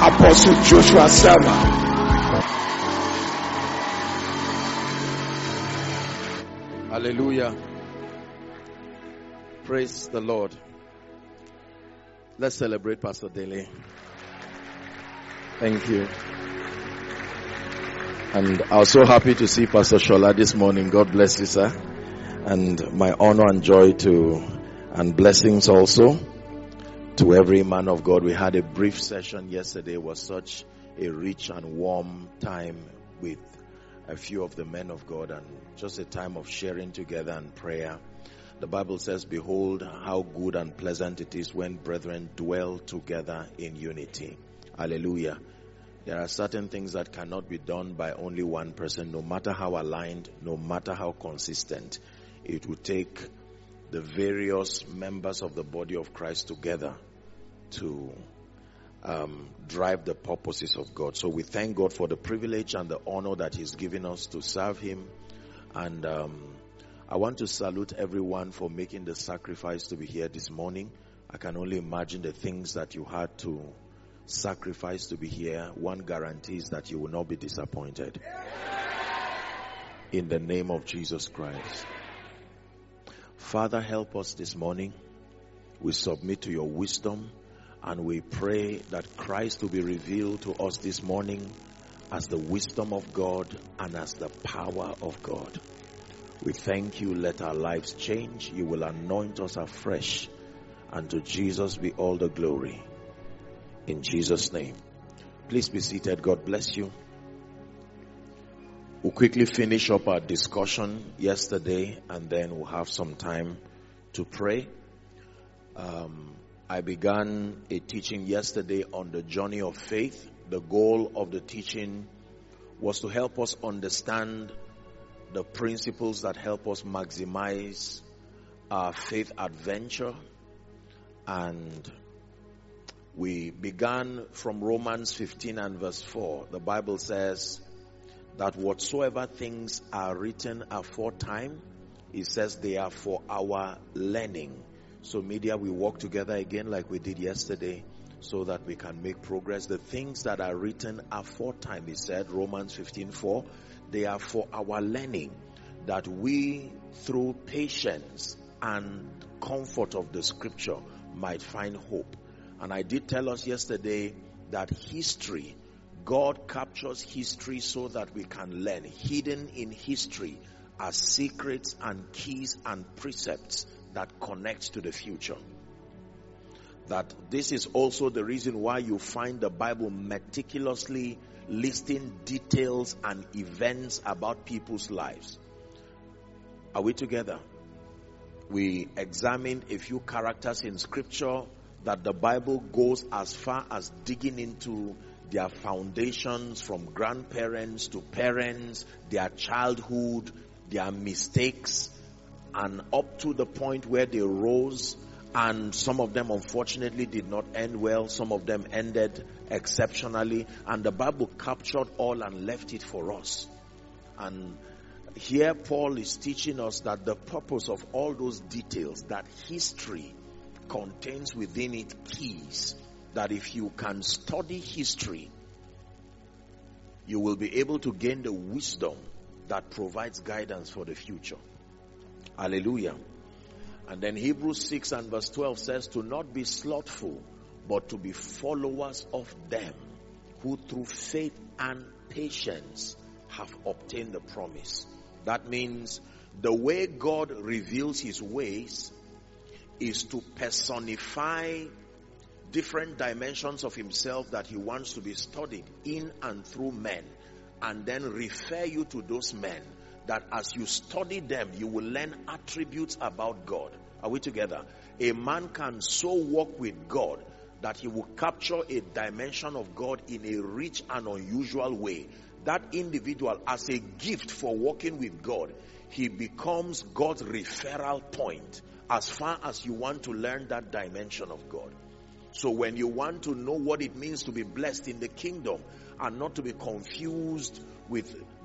Apostle Joshua Selma. Hallelujah. Praise the Lord. Let's celebrate Pastor Dele. Thank you. And I was so happy to see Pastor Shola this morning. God bless you, sir. And my honor and joy and blessings also to every man of God. We had a brief session yesterday. It was such a rich and warm time with a few of the men of God, and just a time of sharing together and prayer. The Bible says, behold how good and pleasant it is when brethren dwell together in unity. Hallelujah. There are certain things that cannot be done by only one person, no matter how aligned, no matter how consistent. It will take the various members of the body of Christ together to drive the purposes of God. So we thank God for the privilege and the honor that He's given us to serve Him. And I want to salute everyone for making the sacrifice to be here this morning. I can only imagine the things that you had to sacrifice to be here. One guarantees that you will not be disappointed. In the name of Jesus Christ. Father, help us this morning. We submit to your wisdom. And we pray that Christ will be revealed to us this morning as the wisdom of God and as the power of God. We thank you. Let our lives change. You will anoint us afresh. And to Jesus be all the glory. In Jesus' name. Please be seated. God bless you. We'll quickly finish up our discussion yesterday, and then we'll have some time to pray. I began a teaching yesterday on the journey of faith. The goal of the teaching was to help us understand the principles that help us maximize our faith adventure. And we began from Romans 15 and verse 4. The Bible says that whatsoever things are written aforetime, it says they are for our learning. So media, we walk together again like we did yesterday so that we can make progress. The things that are written aforetime, he said, Romans 15:4, they are for our learning, that we through patience and comfort of the scripture might find hope. And I did tell us yesterday that history, God captures history so that we can learn. Hidden in history are secrets and keys and precepts that connects to the future. That this is also the reason why you find the Bible meticulously listing details and events about people's lives. Are we together? We examined a few characters in scripture that the Bible goes as far as digging into their foundations, from grandparents to parents, their childhood, their mistakes, and up to the point where they rose. And some of them unfortunately did not end well. Some of them ended exceptionally. And the Bible captured all and left it for us. And here Paul is teaching us that the purpose of all those details, that history contains within it keys, that if you can study history, you will be able to gain the wisdom that provides guidance for the future. Hallelujah. And then Hebrews 6 and verse 12 says, to not be slothful, but to be followers of them who through faith and patience have obtained the promise. That means the way God reveals his ways is to personify different dimensions of himself that he wants to be studied in and through men, and then refer you to those men, that as you study them, you will learn attributes about God. Are we together? A man can so walk with God that he will capture a dimension of God in a rich and unusual way. That individual, as a gift for walking with God, he becomes God's referral point as far as you want to learn that dimension of God. So when you want to know what it means to be blessed in the kingdom and not to be confused with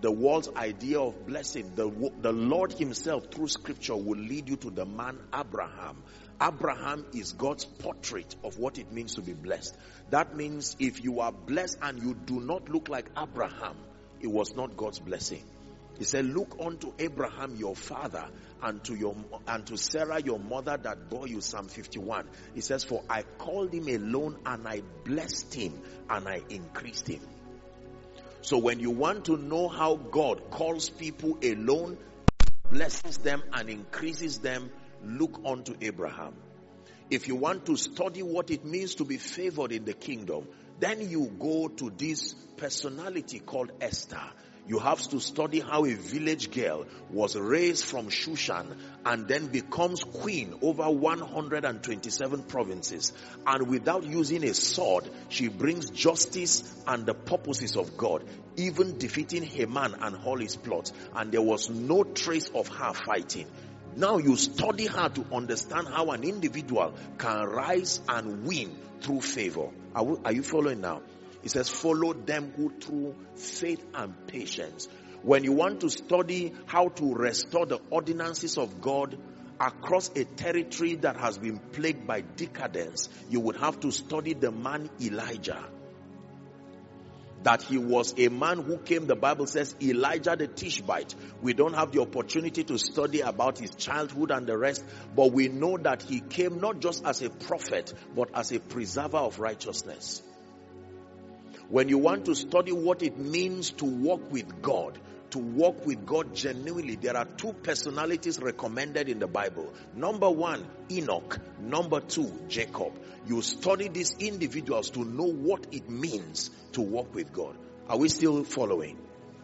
the world's idea of blessing, the Lord himself through scripture will lead you to the man Abraham. Abraham is God's portrait of what it means to be blessed. That means if you are blessed and you do not look like Abraham, it was not God's blessing. He said, look unto Abraham your father and to Sarah your mother that bore you. Psalm 51. He says, for I called him alone and I blessed him and I increased him. So when you want to know how God calls people alone, blesses them and increases them, look unto Abraham. If you want to study what it means to be favored in the kingdom, then you go to this personality called Esther. You have to study how a village girl was raised from Shushan and then becomes queen over 127 provinces. And without using a sword, she brings justice and the purposes of God, even defeating Haman and all his plots. And there was no trace of her fighting. Now you study her to understand how an individual can rise and win through favor. Are you following now? It says, follow them who through faith and patience. When you want to study how to restore the ordinances of God across a territory that has been plagued by decadence, you would have to study the man Elijah. That he was a man who came, the Bible says, Elijah the Tishbite. We don't have the opportunity to study about his childhood and the rest, but we know that he came not just as a prophet, but as a preserver of righteousness. When you want to study what it means to walk with God genuinely, there are two personalities recommended in the Bible. Number one, Enoch. Number two, Jacob. You study these individuals to know what it means to walk with God. Are we still following?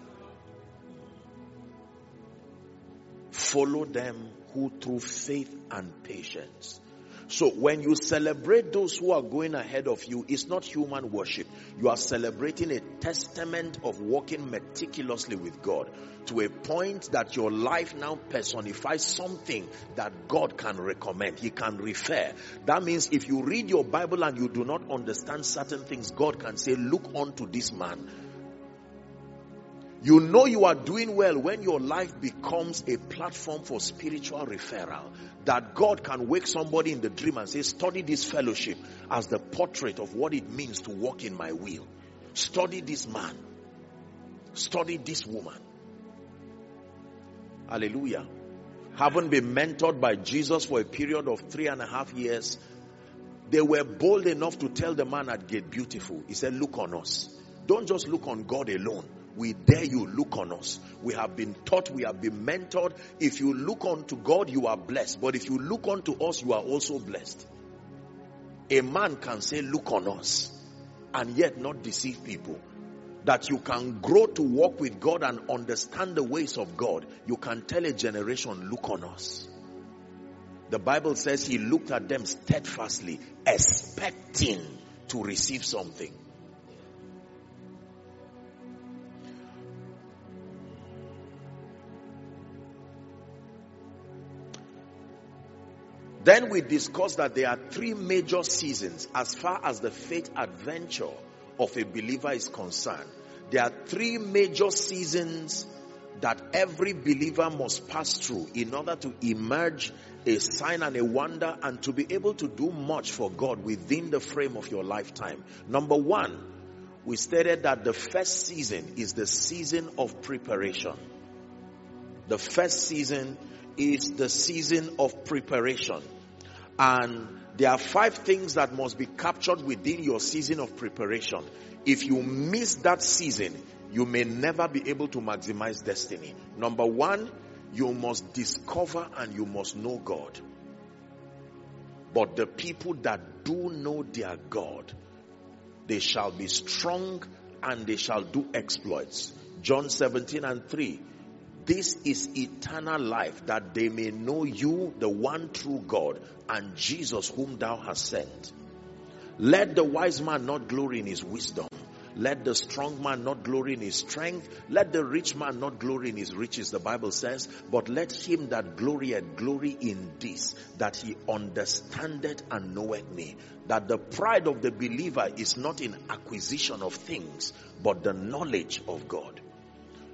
Follow them who through faith and patience. So when you celebrate those who are going ahead of you, it's not human worship. You are celebrating a testament of walking meticulously with God to a point that your life now personifies something that God can recommend. He can refer. That means if you read your Bible and you do not understand certain things, God can say, look unto this man. You know you are doing well when your life becomes a platform for spiritual referral. That God can wake somebody in the dream and say, study this fellowship as the portrait of what it means to walk in my will. Study this man. Study this woman. Hallelujah. Haven't been mentored by Jesus for a period of 3.5 years. They were bold enough to tell the man at Gate Beautiful. He said, look on us. Don't just look on God alone. We dare you, look on us. We have been taught, we have been mentored. If you look unto God, you are blessed. But if you look unto us, you are also blessed. A man can say, look on us, and yet not deceive people. That you can grow to walk with God and understand the ways of God. You can tell a generation, look on us. The Bible says he looked at them steadfastly, expecting to receive something. Then we discussed that there are 3 major seasons as far as the faith adventure of a believer is concerned. There are 3 major seasons that every believer must pass through in order to emerge a sign and a wonder and to be able to do much for God within the frame of your lifetime. Number 1, we stated that the first season is the season of preparation. The first season is the season of preparation. And there are 5 things that must be captured within your season of preparation. If you miss that season, you may never be able to maximize destiny. Number 1, you must discover and you must know God. But the people that do know their God, they shall be strong and they shall do exploits. John 17:3. This is eternal life, that they may know you, the one true God, and Jesus whom thou hast sent. Let the wise man not glory in his wisdom. Let the strong man not glory in his strength. Let the rich man not glory in his riches, the Bible says. But let him that glorieth glory in this, that he understandeth and knoweth me. That the pride of the believer is not in acquisition of things, but the knowledge of God.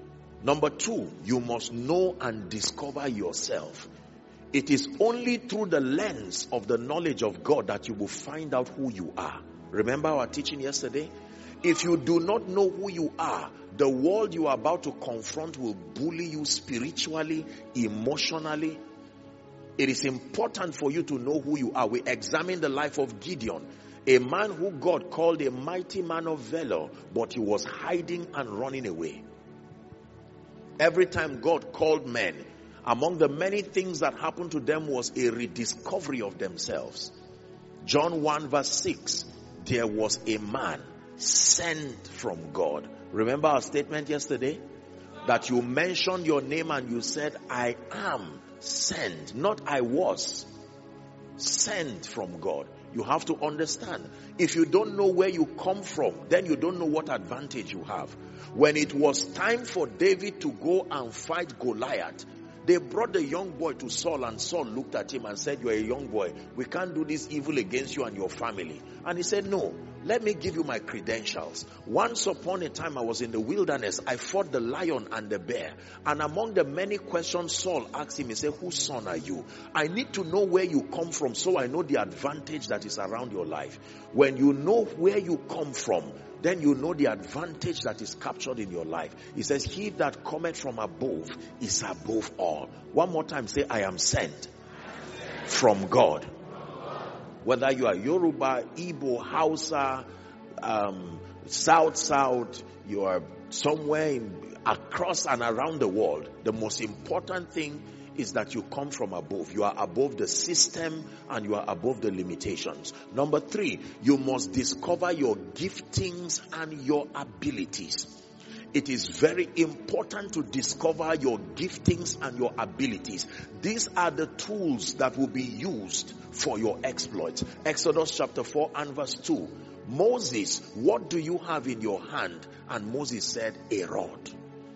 Number 2, you must know and discover yourself. It is only through the lens of the knowledge of God that you will find out who you are. Remember our teaching yesterday? If you do not know who you are, the world you are about to confront will bully you spiritually, emotionally. It is important for you to know who you are. We examine the life of Gideon, a man who God called a mighty man of valor, but he was hiding and running away. Every time God called men, among the many things that happened to them was a rediscovery of themselves. John 1 verse 6, there was a man sent from God. Remember our statement yesterday? That you mentioned your name and you said, I am sent, not I was. Sent from God. You have to understand. If you don't know where you come from, then you don't know what advantage you have. When it was time for David to go and fight Goliath, they brought the young boy to Saul, and Saul looked at him and said, you are a young boy. We can't do this evil against you and your family. And he said, no, let me give you my credentials. Once upon a time I was in the wilderness. I fought the lion and the bear. And among the many questions Saul asked him, he said, whose son are you? I need to know where you come from so I know the advantage that is around your life. When you know where you come from, then you know the advantage that is captured in your life. He says, he that cometh from above is above all. One more time, say, I am sent from God. Whether you are Yoruba, Igbo, Hausa, South, you are somewhere across and around the world, the most important thing is that you come from above. You are above the system and you are above the limitations. Number 3, you must discover your giftings and your abilities. It is very important to discover your giftings and your abilities. These are the tools that will be used for your exploits. Exodus chapter 4 and verse 2. Moses, what do you have in your hand? And Moses said, a rod.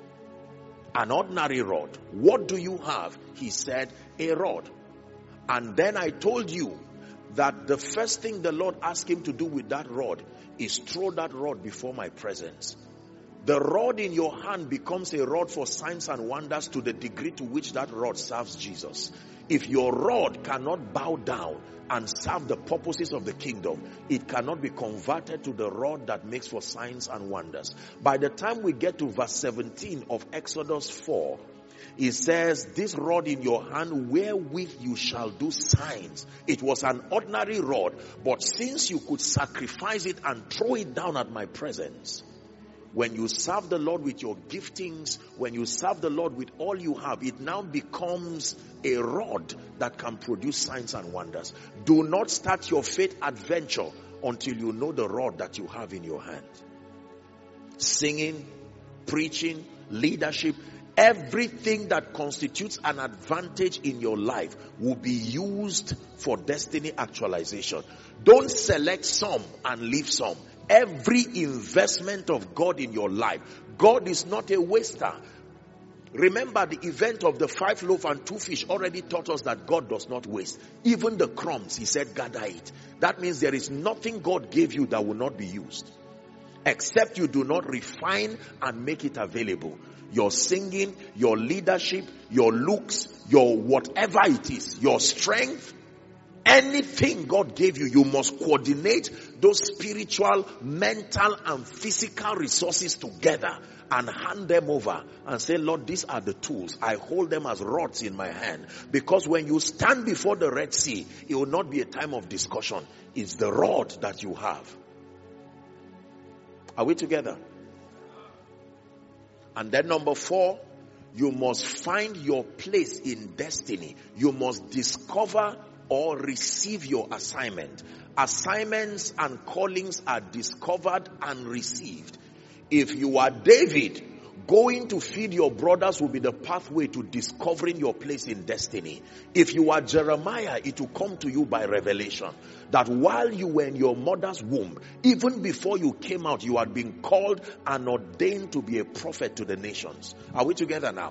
An ordinary rod. What do you have? He said, a rod. And then I told you that the first thing the Lord asked him to do with that rod is throw that rod before my presence. The rod in your hand becomes a rod for signs and wonders to the degree to which that rod serves Jesus. If your rod cannot bow down and serve the purposes of the kingdom, it cannot be converted to the rod that makes for signs and wonders. By the time we get to verse 17 of Exodus 4, it says, this rod in your hand wherewith you shall do signs. It was an ordinary rod, but since you could sacrifice it and throw it down at my presence, when you serve the Lord with your giftings, when you serve the Lord with all you have, it now becomes a rod that can produce signs and wonders. Do not start your faith adventure until you know the rod that you have in your hand. Singing, preaching, leadership, everything that constitutes an advantage in your life will be used for destiny actualization. Don't select some and leave some. Every investment of God in your life, God is not a waster. Remember, the event of the 5 loaves and 2 fish already taught us that God does not waste. Even the crumbs, he said, gather it. That means there is nothing God gave you that will not be used, except you do not refine and make it available. Your singing, your leadership, your looks, your whatever it is, your strength, anything God gave you, you must coordinate those spiritual, mental, and physical resources together and hand them over and say, Lord, these are the tools. I hold them as rods in my hand. Because when you stand before the Red Sea, it will not be a time of discussion. It's the rod that you have. Are we together? And then number 4, you must find your place in destiny. You must discover or receive your assignment. Assignments and callings are discovered and received. If you are David, going to feed your brothers will be the pathway to discovering your place in destiny. If you are Jeremiah, it will come to you by revelation. That while you were in your mother's womb, even before you came out, you had been called and ordained to be a prophet to the nations. Are we together now?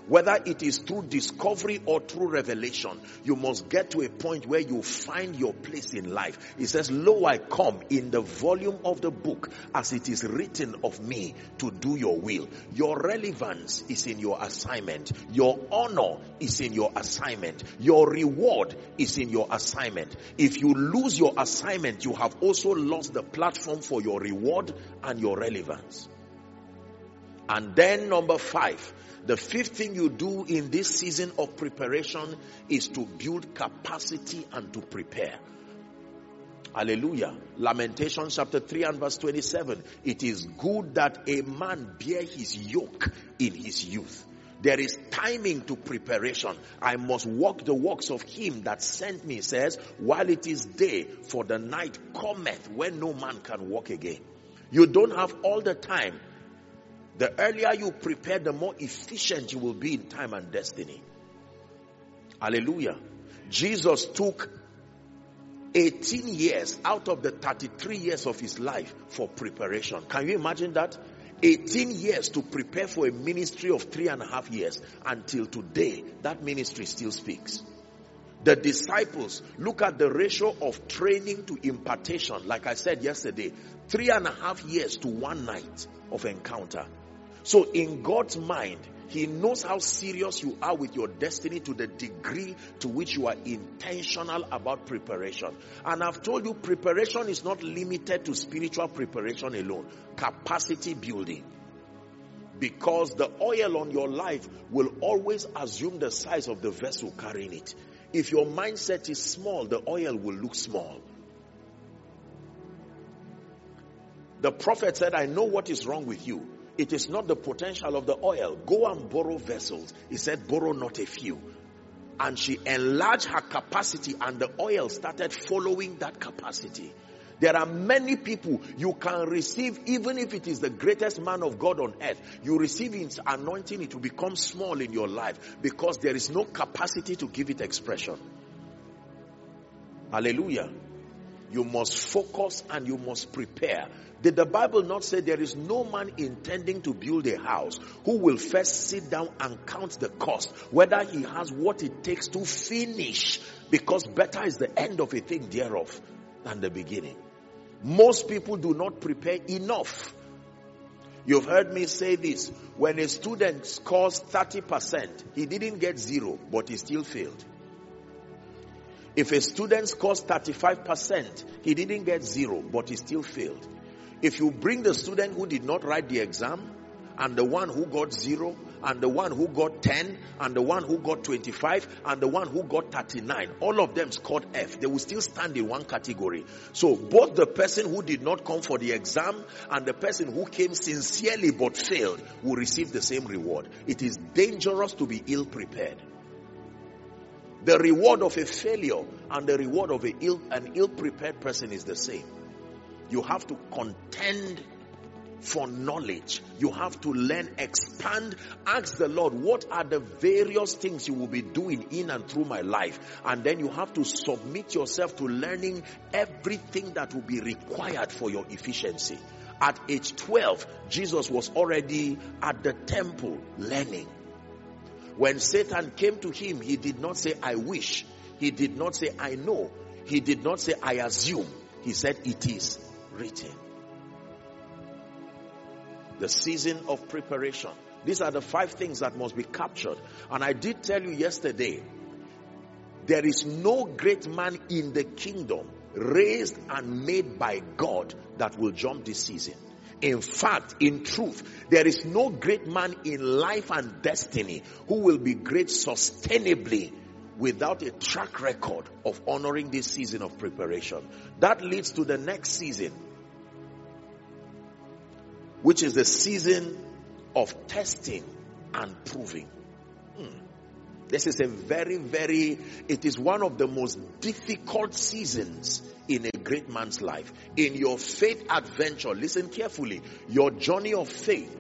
Whether it is through discovery or through revelation, you must get to a point where you find your place in life. It says, lo, I come in the volume of the book as it is written of me to do your will. Your relevance is in your assignment. Your honor is in your assignment. Your reward is in your assignment. If you lose your assignment, you have also lost the platform for your reward and your relevance. And then number 5, the 5th thing you do in this season of preparation is to build capacity and to prepare. Hallelujah. Lamentations chapter 3 and verse 27. It is good that a man bear his yoke in his youth. There is timing to preparation. I must walk the works of him that sent me, says, while it is day, for the night cometh when no man can walk again. You don't have all the time. The earlier you prepare, the more efficient you will be in time and destiny. Hallelujah. Jesus took 18 years out of the 33 years of his life for preparation. Can you imagine that? 18 years to prepare for a ministry of 3.5 years. Until today, that ministry still speaks. The disciples, look at the ratio of training to impartation. Like I said yesterday, 3.5 years to 1 night of encounter. So in God's mind, he knows how serious you are with your destiny to the degree to which you are intentional about preparation. And I've told you, preparation is not limited to spiritual preparation alone. Capacity building. Because the oil on your life will always assume the size of the vessel carrying it. If your mindset is small, the oil will look small. The prophet said, I know what is wrong with you. It is not the potential of the oil. Go and borrow vessels. He said, borrow not a few. And she enlarged her capacity and the oil started following that capacity. There are many people you can receive, even if it is the greatest man of God on earth. You receive his anointing, it will become small in your life because there is no capacity to give it expression. Hallelujah. You must focus and you must prepare. Did the Bible not say there is no man intending to build a house who will first sit down and count the cost, whether he has what it takes to finish, because better is the end of a thing thereof than the beginning. Most people do not prepare enough. You've heard me say this. When a student scores 30%, he didn't get 0, but he still failed. If a student scores 35%, he didn't get 0, but he still failed. If you bring the student who did not write the exam, and the one who got 0, and the one who got 10, and the one who got 25, and the one who got 39, all of them scored F. They will still stand in one category. So both the person who did not come for the exam and the person who came sincerely but failed will receive the same reward. It is dangerous to be ill-prepared. The reward of a failure and the reward of an ill-prepared person is the same. You have to contend for knowledge. You have to learn, expand. Ask the Lord, what are the various things you will be doing in and through my life? And then you have to submit yourself to learning everything that will be required for your efficiency. At age 12, Jesus was already at the temple learning. When Satan came to him, he did not say, I wish. He did not say, I know. He did not say, I assume. He said, it is written. The season of preparation. These are the 5 things that must be captured. And I did tell you yesterday, there is no great man in the kingdom raised and made by God that will jump this season. In fact, in truth, there is no great man in life and destiny who will be great sustainably without a track record of honoring this season of preparation. That leads to the next season, which is the season of testing and proving. This is a it is one of the most difficult seasons in a great man's life. In your faith adventure, listen carefully, your journey of faith.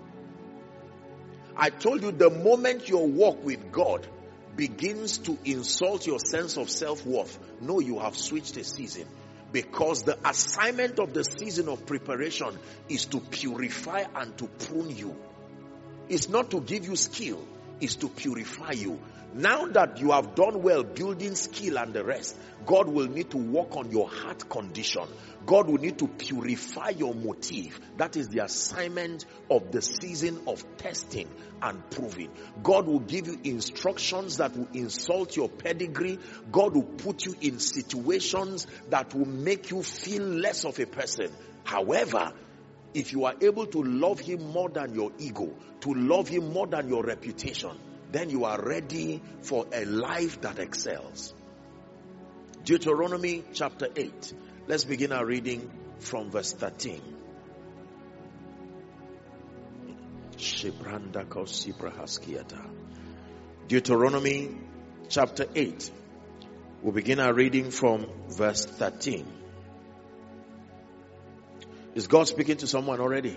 I told you, the moment your walk with God begins to insult your sense of self-worth, know you have switched a season. Because the assignment of the season of preparation is to purify and to prune you. It's not to give you skill. is to purify you. Now that you have done well building skill and the rest, God will need to work on your heart condition. God will need to purify your motive. That is the assignment of the season of testing and proving. God will give you instructions that will insult your pedigree. God will put you in situations that will make you feel less of a person. However, if you are able to love him more than your ego, to love him more than your reputation, then you are ready for a life that excels. Deuteronomy chapter 8. Let's begin our reading from verse 13. Deuteronomy chapter 8. We'll begin our reading from verse 13. Is God speaking to someone already?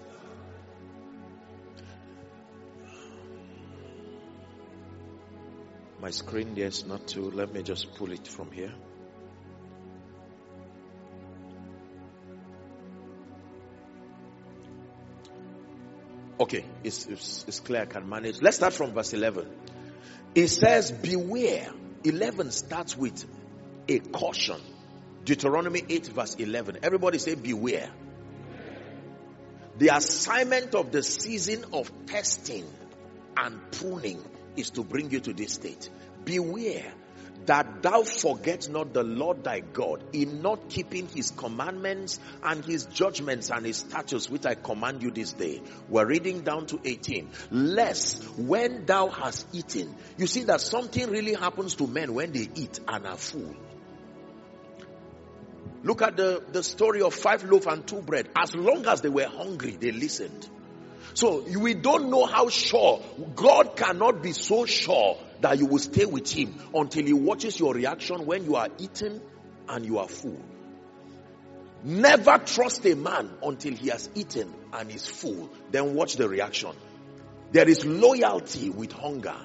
My screen there is not too. Let me just pull it from here. Okay, it's clear. I can manage. Let's start from verse 11. It says, beware. 11 starts with a caution. Deuteronomy 8 verse 11. Everybody say beware. The assignment of the season of testing and pruning is to bring you to this state. Beware that thou forget not the Lord thy God in not keeping his commandments and his judgments and his statutes which I command you this day. We're reading down to 18. Lest when thou hast eaten. You see that something really happens to men when they eat and are full. Look at the story of 5 loaves and 2 bread. As long as they were hungry, they listened. So we don't know how sure. God cannot be so sure that you will stay with him until he watches your reaction when you are eating and you are full. Never trust a man until he has eaten and is full. Then watch the reaction. There is loyalty with hunger.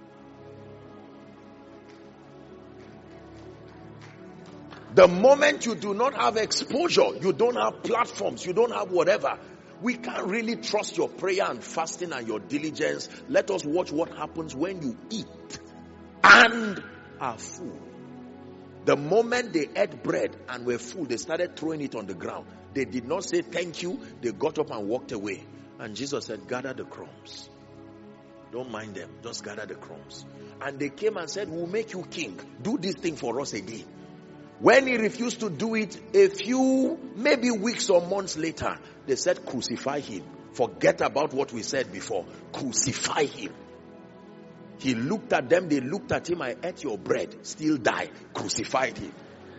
The moment you do not have exposure, you don't have platforms, you don't have whatever, we can't really trust your prayer and fasting and your diligence. Let us watch what happens when you eat and are full. The moment they ate bread and were full, they started throwing it on the ground. They did not say thank you. They got up and walked away. And Jesus said, gather the crumbs. Don't mind them. Just gather the crumbs. And they came and said, we'll make you king. Do this thing for us again. When he refused to do it, a few, maybe weeks or months later, they said, crucify him. Forget about what we said before. Crucify him. He looked at them, they looked at him. I ate your bread, still die. Crucified him.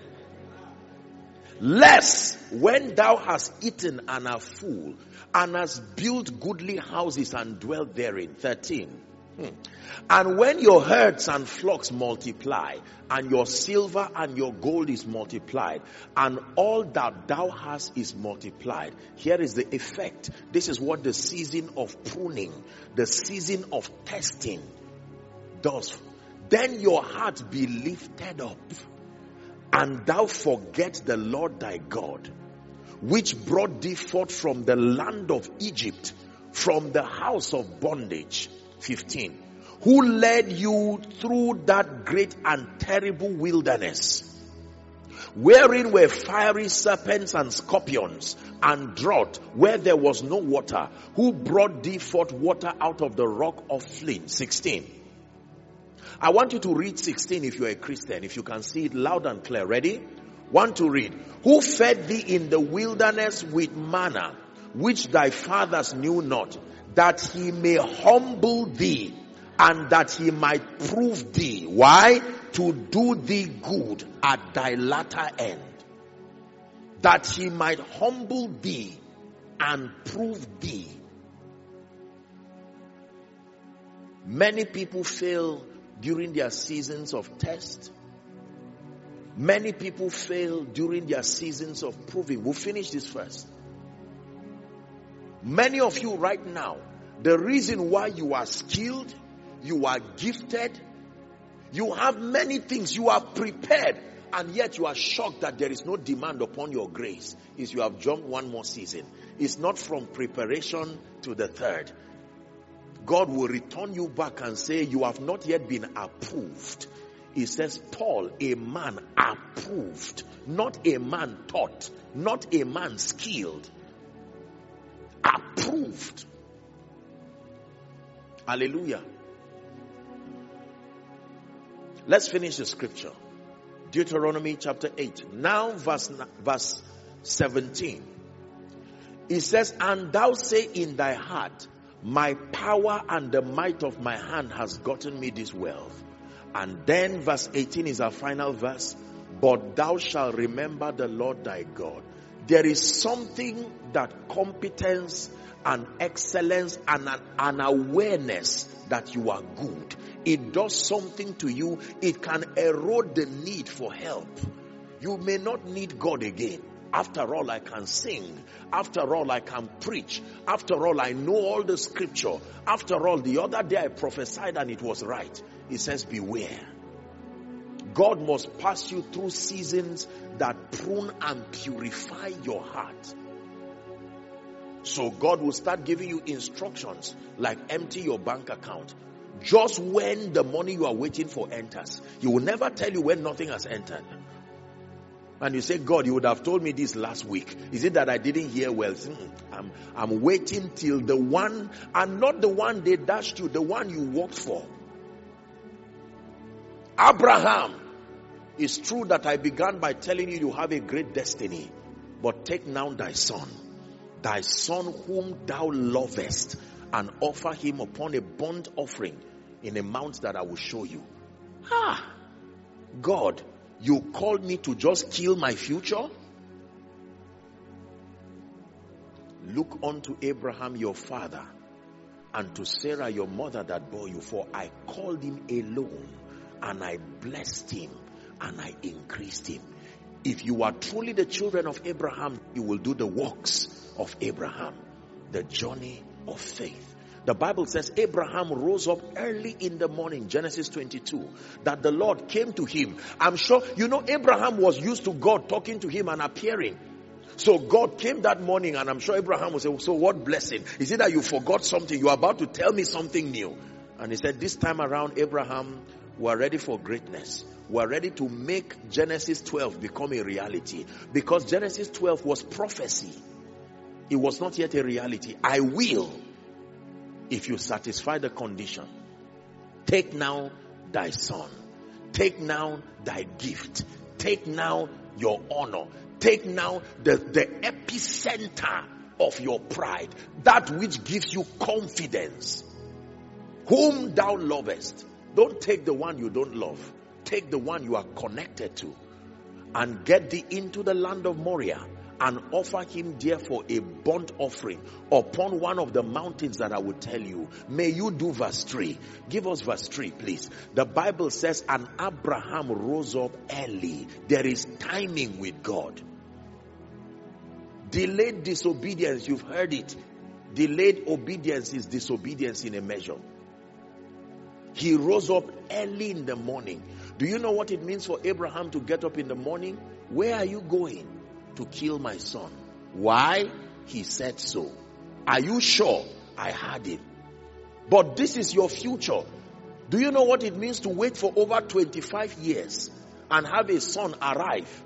Lest when thou hast eaten and are full, and hast built goodly houses and dwelt therein. 13. And when your herds and flocks multiply, and your silver and your gold is multiplied, and all that thou hast is multiplied. Here is the effect. This is what the season of pruning, the season of testing does. Then your heart be lifted up, and thou forget the Lord thy God, which brought thee forth from the land of Egypt, from the house of bondage. 15. Who led you through that great and terrible wilderness, wherein were fiery serpents and scorpions, and drought, where there was no water, who brought thee forth water out of the rock of flint. 16. I want you to read 16 if you are a Christian, if you can see it loud and clear. Ready? 1 to read. Who fed thee in the wilderness with manna, which thy fathers knew not, that he may humble thee, and that he might prove thee. Why? To do thee good at thy latter end. That he might humble thee and prove thee. Many people fail during their seasons of test. Many people fail during their seasons of proving. We'll finish this first. Many of you right now, the reason why you are skilled, you are gifted, you have many things, you are prepared, and yet you are shocked that there is no demand upon your grace, is you have jumped one more season. It's not from preparation to the third. God will return you back and say, you have not yet been approved. He says, Paul, a man approved, not a man taught, not a man skilled. Approved. Hallelujah. Let's finish the scripture. Deuteronomy chapter 8. Now verse 17. It says, and thou say in thy heart, my power and the might of my hand has gotten me this wealth. And then verse 18 is our final verse. But thou shalt remember the Lord thy God. There is something that competence and excellence and an awareness that you are good. It does something to you. It can erode the need for help. You may not need God again. After all, I can sing. After all, I can preach. After all, I know all the scripture. After all, the other day I prophesied and it was right. It says, beware. God must pass you through seasons that prune and purify your heart. So God will start giving you instructions like empty your bank account. Just when the money you are waiting for enters. He will never tell you when nothing has entered. And you say, God, you would have told me this last week. Is it that I didn't hear well? I'm waiting till the one, and not the one they dashed you, the one you worked for. Abraham, it's true that I began by telling you have a great destiny. But take now thy son whom thou lovest, and offer him upon a burnt offering in a mount that I will show you. God, you called me to just kill my future? Look unto Abraham your father, and to Sarah your mother that bore you, for I called him alone, and I blessed him, and I increased him. If you are truly the children of Abraham, you will do the works of Abraham, the journey of faith. The Bible says Abraham rose up early in the morning, Genesis 22, that the Lord came to him. I'm sure, Abraham was used to God talking to him and appearing. So God came that morning, and I'm sure Abraham will say, so what blessing? Is it that you forgot something? You are about to tell me something new. And he said, this time around, Abraham, we're ready for greatness. We're ready to make Genesis 12 become a reality. Because Genesis 12 was prophecy. It was not yet a reality. I will, if you satisfy the condition. Take now thy son. Take now thy gift. Take now your honor. Take now the epicenter of your pride. That which gives you confidence. Whom thou lovest. Don't take the one you don't love. Take the one you are connected to. And get thee into the land of Moriah, and offer him therefore a burnt offering upon one of the mountains that I will tell you. May you do verse 3. Give us verse 3, please. The Bible says, and Abraham rose up early. There is timing with God. Delayed disobedience, you've heard it. Delayed obedience is disobedience in a measure. He rose up early in the morning. Do you know what it means for Abraham to get up in the morning? Where are you going? To kill my son. Why? He said so. Are you sure? I heard it. But this is your future. Do you know what it means to wait for over 25 years and have a son arrive?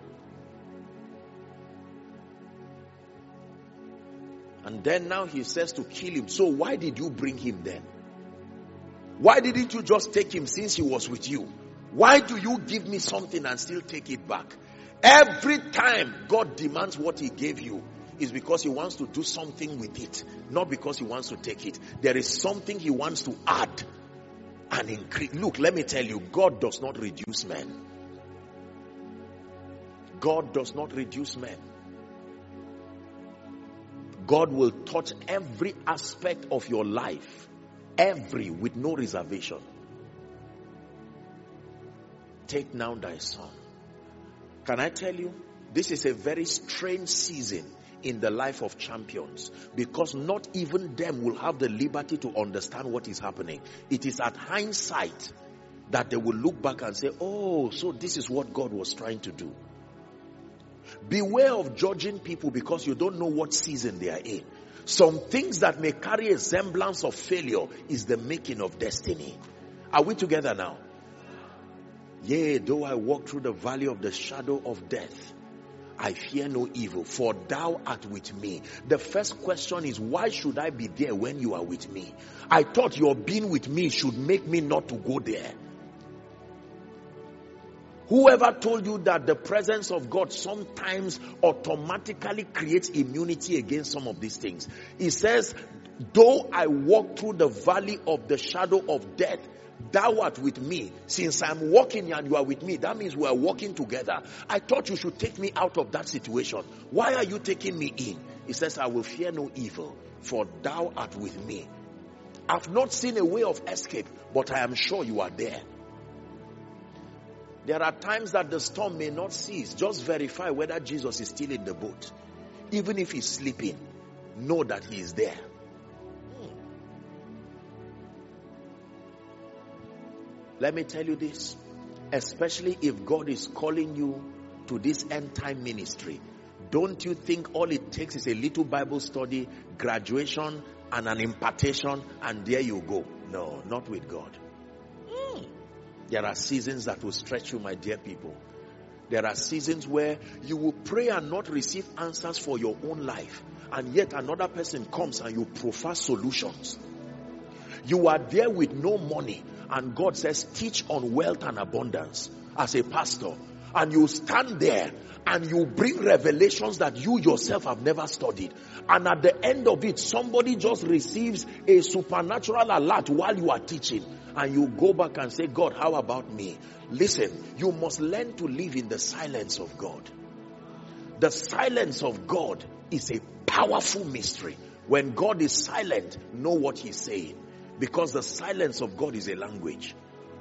And then now he says to kill him. So why did you bring him then? Why didn't you just take him since he was with you? Why do you give me something and still take it back? Every time God demands what he gave you is because he wants to do something with it, not because he wants to take it. There is something he wants to add and increase. Look, let me tell you, God does not reduce men. God does not reduce men. God will touch every aspect of your life. Every, with no reservation. Take now thy son. Can I tell you, this is a very strange season in the life of champions, because not even them will have the liberty to understand what is happening. It is at hindsight that they will look back and say, oh, so this is what God was trying to do. Beware of judging people because you don't know what season they are in. Some things that may carry a semblance of failure is the making of destiny. Are we together now? Yea, though I walk through the valley of the shadow of death, I fear no evil, for thou art with me. The first question is, why should I be there when you are with me? I thought your being with me should make me not to go there. Whoever told you that the presence of God sometimes automatically creates immunity against some of these things? He says, though I walk through the valley of the shadow of death, thou art with me. Since I'm walking and you are with me, that means we are walking together. I thought you should take me out of that situation. Why are you taking me in? He says, I will fear no evil, for thou art with me. I've not seen a way of escape, but I am sure you are there. There are times that the storm may not cease. Just verify whether Jesus is still in the boat. Even if he's sleeping, know that he is there. Let me tell you this, especially if God is calling you to this end time ministry, don't you think all it takes is a little Bible study, graduation, and an impartation, and there you go? No, not with God. There are seasons that will stretch you, my dear people. There are seasons where you will pray and not receive answers for your own life, and yet another person comes and you proffer solutions. You are there with no money, and God says, teach on wealth and abundance as a pastor. And you stand there and you bring revelations that you yourself have never studied. And at the end of it, somebody just receives a supernatural alert while you are teaching. And you go back and say, God, how about me? Listen, you must learn to live in the silence of God. The silence of God is a powerful mystery. When God is silent, know what he's saying. Because the silence of God is a language.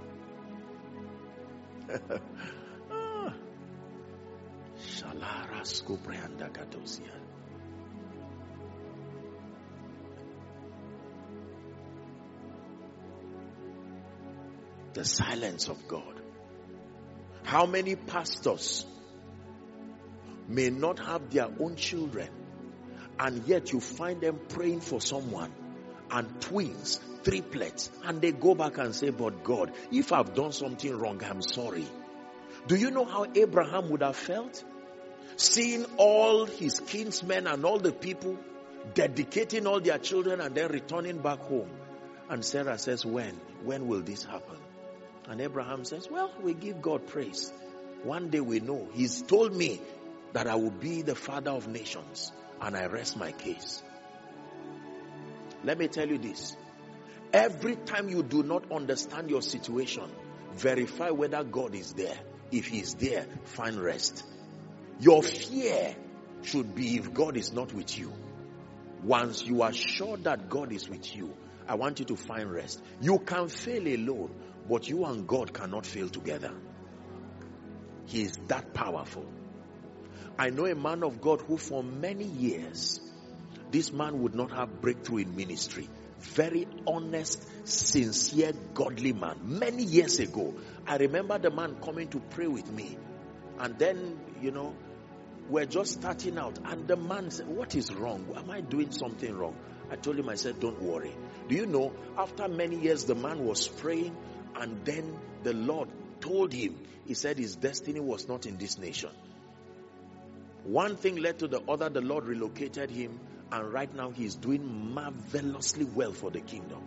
The silence of God. How many pastors may not have their own children, and yet you find them praying for someone, and twins, triplets, and they go back and say, but God, if I've done something wrong, I'm sorry. Do you know how Abraham would have felt? Seeing all his kinsmen and all the people dedicating all their children and then returning back home. And Sarah says, when will this happen? And Abraham says, well, we give God praise. One day we know. He's told me that I will be the father of nations, and I rest my case. Let me tell you this. Every time you do not understand your situation, verify whether God is there. If he is there, find rest. Your fear should be if God is not with you. Once you are sure that God is with you, I want you to find rest. You can fail alone, but you and God cannot fail together. He is that powerful. I know a man of God who for many years, this man would not have breakthrough in ministry. Very honest, sincere, godly man. Many years ago, I remember the man coming to pray with me. And then, we're just starting out. And the man said, what is wrong? Am I doing something wrong? I told him, I said, don't worry. Do you know, after many years, the man was praying. And then the Lord told him, he said his destiny was not in this nation. One thing led to the other. The Lord relocated him. And right now he is doing marvelously well for the kingdom.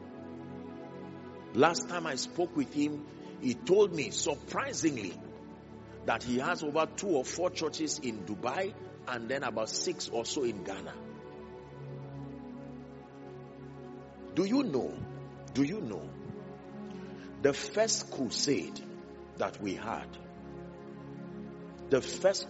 Last time I spoke with him, he told me surprisingly that he has over 2 or 4 churches in Dubai and then about 6 or so in Ghana. Do you know the first crusade that we had, the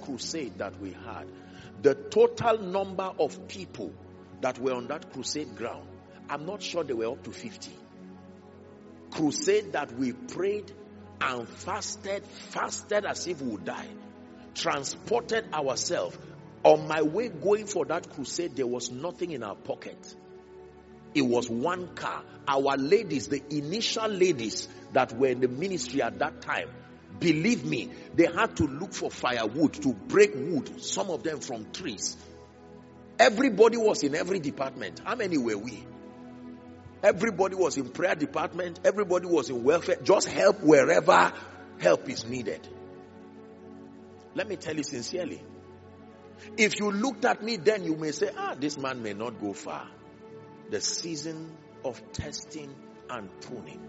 total number of people that were on that crusade ground, I'm not sure they were up to 50. Crusade that we prayed and fasted as if we would die. Transported ourselves. On my way going for that crusade, there was nothing in our pocket. It was one car. Our ladies, the initial ladies that were in the ministry at that time, believe me, they had to look for firewood to break wood, some of them from trees. Everybody was in every department. How many were we? Everybody was in prayer department. Everybody was in welfare. Just help wherever help is needed. Let me tell you sincerely. If you looked at me then, you may say, this man may not go far. The season of testing and pruning.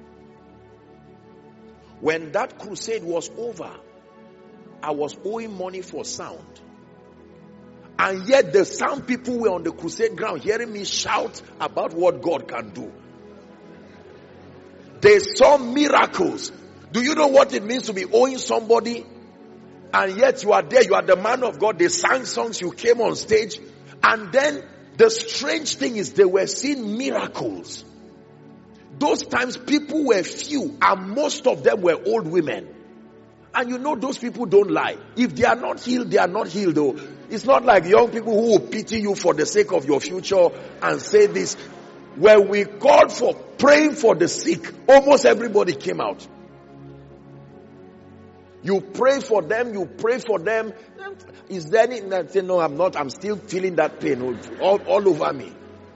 When that crusade was over, I was owing money for sound. And yet the sound people were on the crusade ground hearing me shout about what God can do. They saw miracles. Do you know what it means to be owing somebody? And yet you are there, you are the man of God. They sang songs, you came on stage. And then the strange thing is they were seeing miracles. Those times people were few and most of them were old women. And you know those people don't lie. If they are not healed, they are not healed though. It's not like young people who will pity you for the sake of your future and say this. When we called for praying for the sick, almost everybody came out. You pray for them, you pray for them. Is there anything that say, no, I'm not, I'm still feeling that pain all over me.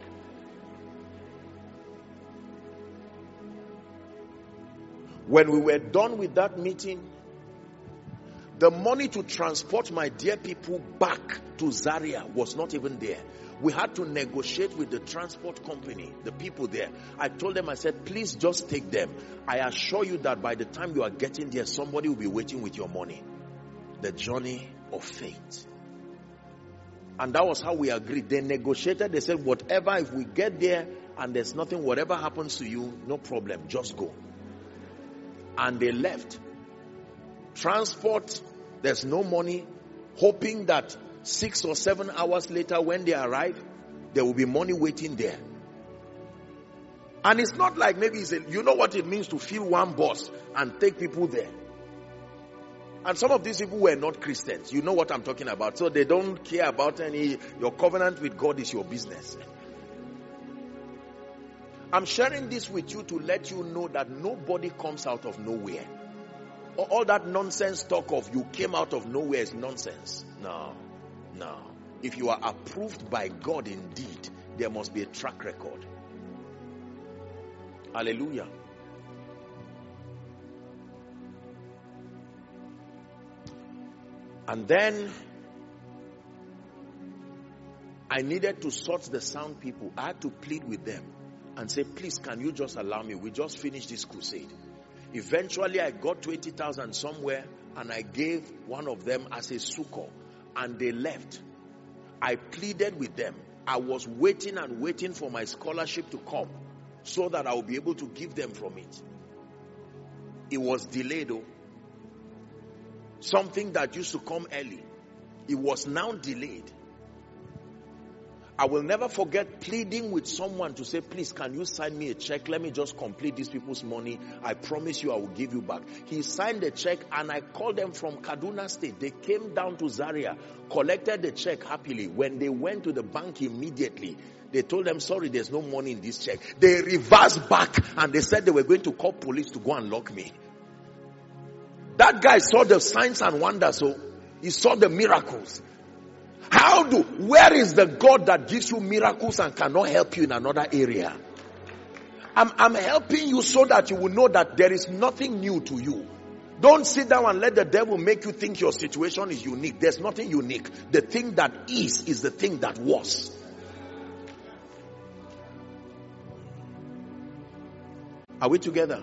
When we were done with that meeting, the money to transport my dear people back to Zaria was not even there. We had to negotiate with the transport company, the people there. I told them, I said, please just take them. I assure you that by the time you are getting there, somebody will be waiting with your money. The journey of faith. And that was how we agreed. They negotiated. They said, whatever, if we get there and there's nothing, whatever happens to you, no problem, just go. And they left. Transport, there's no money, hoping that 6 or 7 hours later when they arrive, there will be money waiting there. And it's not like maybe you know what it means to feel one boss and take people there. And some of these people were not Christians. You know what I'm talking about. So they don't care about your covenant with God is your business. I'm sharing this with you to let you know that nobody comes out of nowhere. All that nonsense talk of you came out of nowhere is nonsense. No. If you are approved by God indeed, there must be a track record. Hallelujah. And then I needed to sort the sound people. I had to plead with them and say, please, can you just allow me? We just finished this crusade. Eventually, I got 20,000 somewhere and I gave one of them as a succor and they left. I pleaded with them. I was waiting and waiting for my scholarship to come so that I will be able to give them from it. It was delayed though. Something that used to come early. It was now delayed. I will never forget pleading with someone to say, please, can you sign me a check? Let me just complete these people's money. I promise you I will give you back. He signed the check and I called them from Kaduna State. They came down to Zaria, collected the check happily. When they went to the bank immediately, they told them, sorry, there's no money in this check. They reversed back and they said they were going to call police to go and lock me. That guy saw the signs and wonders, so he saw the miracles. Where is the God that gives you miracles and cannot help you in another area? I'm helping you so that you will know that there is nothing new to you. Don't sit down and let the devil make you think your situation is unique. There's nothing unique. The thing that is the thing that was. Are we together?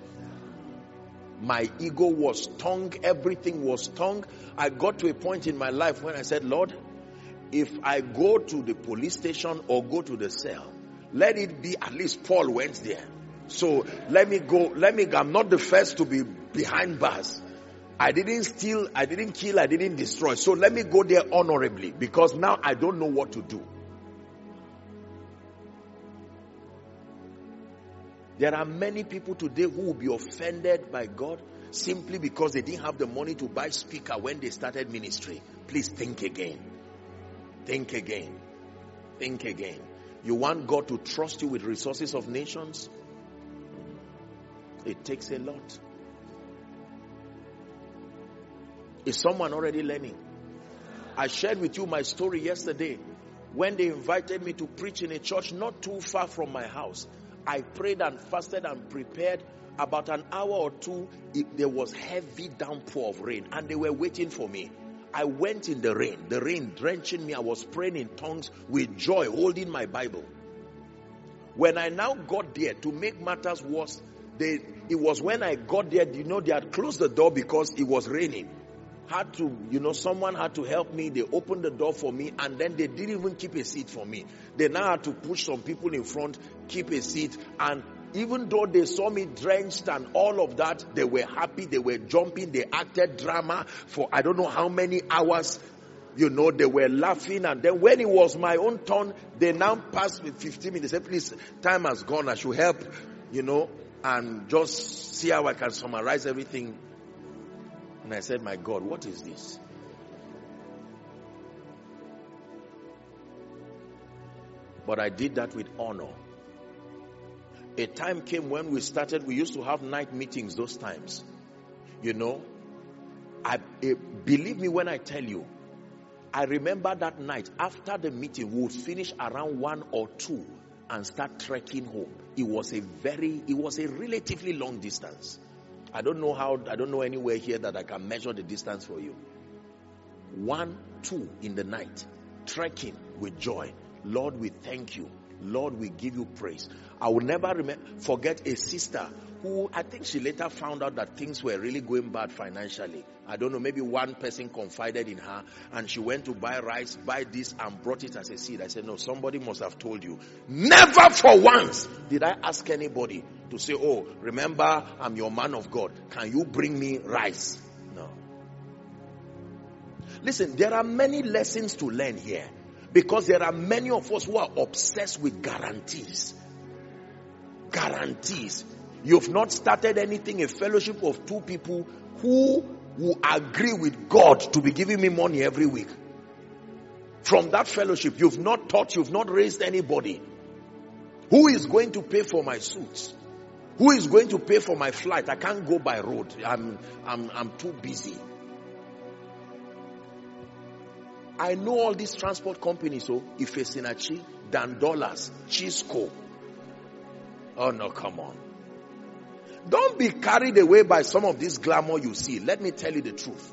My ego was stung. Everything was stung. I got to a point in my life when I said, Lord, if I go to the police station or go to the cell, let it be at least Paul went there. So let me go. I'm not the first to be behind bars. I didn't steal, I didn't kill, I didn't destroy. So let me go there honorably because now I don't know what to do. There are many people today who will be offended by God simply because they didn't have the money to buy speaker when they started ministry. Please think again. Think again. Think again. You want God to trust you with resources of nations? It takes a lot. Is someone already learning? I shared with you my story yesterday. When they invited me to preach in a church not too far from my house, I prayed and fasted and prepared. About an hour or two, there was heavy downpour of rain, and they were waiting for me. I went in the rain drenching me. I was praying in tongues with joy, holding my Bible. When I now got there, to make matters worse, it was when I got there, they had closed the door because it was raining. Someone had to help me. They opened the door for me, and then they didn't even keep a seat for me. They now had to push some people in front, keep a seat, and even though they saw me drenched and all of that, they were happy, they were jumping, they acted drama for I don't know how many hours. They were laughing, and then when it was my own turn, they now passed with 15 minutes. They said, please, time has gone, I should help, and just see how I can summarize everything. And I said, my God, what is this? But I did that with honor. A time came when we used to have night meetings those times. Believe me when I tell you, I remember that night after the meeting, we would finish around 1 or 2 and start trekking home. It was a relatively long distance. I don't know anywhere here that I can measure the distance for you. 1, 2 in the night, trekking with joy. Lord, we thank you. Lord, we give you praise. I will never forget a sister who, I think she later found out that things were really going bad financially. I don't know, maybe one person confided in her, and she went to buy rice, buy this, and brought it as a seed. I said, no, somebody must have told you. Never for once did I ask anybody to say, oh, remember, I'm your man of God. Can you bring me rice? No. Listen, there are many lessons to learn here. Because there are many of us who are obsessed with guarantees. Guarantees. You've not started anything, a fellowship of 2 people who will agree with God to be giving me money every week. From that fellowship, you've not taught, you've not raised anybody. Who is going to pay for my suits? Who is going to pay for my flight? I can't go by road. I'm too busy. I know all these transport companies, Ifesinachi, Dandolas, Chisco. Oh no, come on. Don't be carried away by some of this glamour you see. Let me tell you the truth.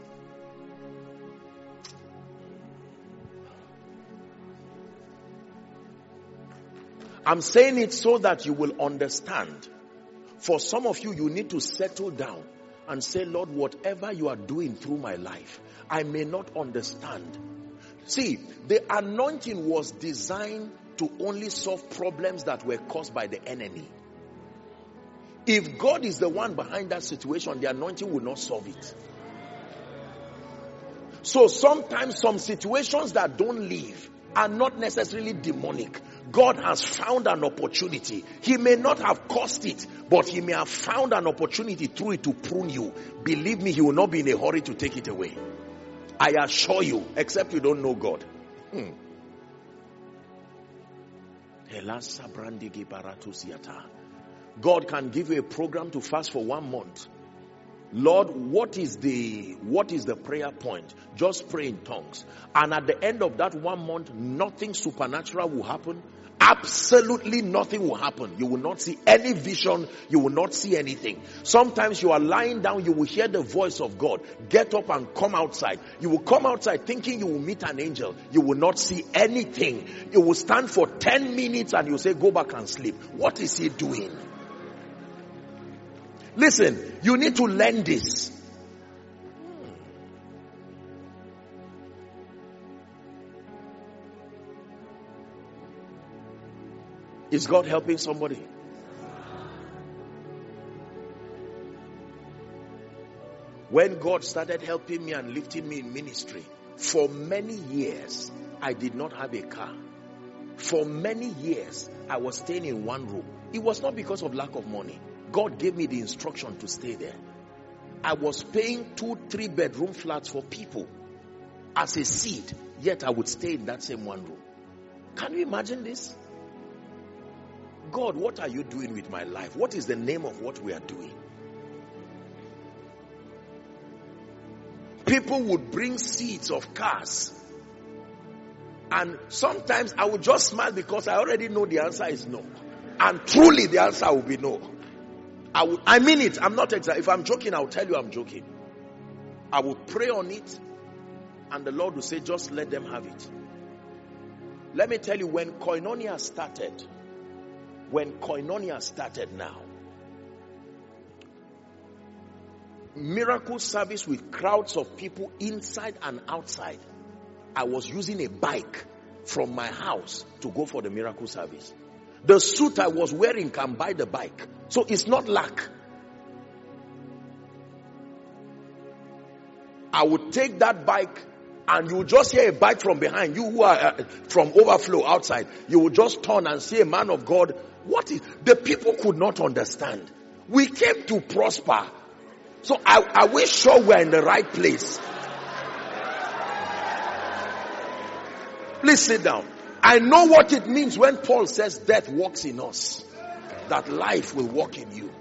I'm saying it so that you will understand. For some of you, you need to settle down and say, Lord, whatever you are doing through my life, I may not understand. See, the anointing was designed to only solve problems that were caused by the enemy. If God is the one behind that situation, the anointing will not solve it. So sometimes some situations that don't leave are not necessarily demonic. God has found an opportunity. He may not have caused it, but he may have found an opportunity through it to prune you. Believe me, he will not be in a hurry to take it away. I assure you, except you don't know God. God can give you a program to fast for 1 month. Lord, what is the prayer point? Just pray in tongues. And at the end of that 1 month, nothing supernatural will happen. Absolutely nothing will happen. You will not see any vision. You will not see anything. Sometimes you are lying down, you will hear the voice of God. Get up and come outside. You will come outside thinking you will meet an angel. You will not see anything. You will stand for 10 minutes and you say, go back and sleep. What is he doing? Listen, you need to learn this. Is God helping somebody? When God started helping me and lifting me in ministry, for many years, I did not have a car. For many years, I was staying in one room. It was not because of lack of money. God gave me the instruction to stay there. I was paying 2-3 bedroom flats for people as a seed, yet I would stay in that same one room. Can you imagine this? God, what are you doing with my life? What is the name of what we are doing? People would bring seeds of cars And sometimes I will just smile because I already know the answer is no. And truly the answer will be no. I mean it. I'm not exact. If I'm joking, I'll tell you I'm joking. I will pray on it, and the Lord will say, just let them have it. Let me tell you, when Koinonia started now, miracle service with crowds of people inside and outside, I was using a bike from my house to go for the miracle service. The suit I was wearing can buy the bike. So it's not lack. I would take that bike, and you will just hear a bike from behind. You who are from overflow outside, you will just turn and see a man of God. What is the people could not understand? We came to prosper. So are we sure we're in the right place? Please sit down. I know what it means when Paul says death walks in us, that life will walk in you.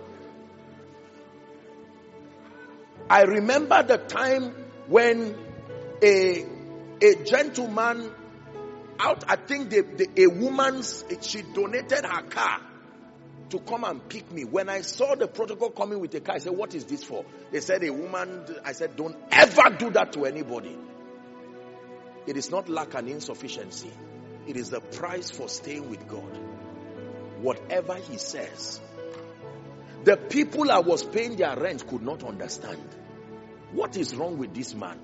I remember the time when a gentleman out, I think she donated her car to come and pick me. When I saw the protocol coming with a car, I said, what is this for? They said a woman. I said, don't ever do that to anybody. It is not lack and insufficiency. It is the price for staying with God. Whatever he says. The people I was paying their rent could not understand. What is wrong with this man?